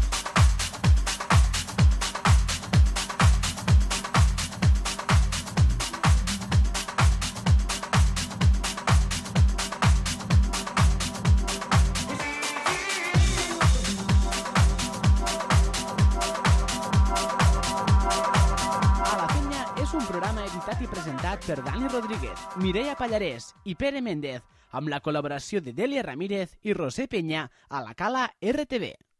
Speaker 9: A la Fenya és un programa editat i presentat per Dani Rodríguez, Mireia Pallarès i Pere Méndez, amb la col·laboració de Dèlia Ramírez i Roser Peña a la Cala R T V.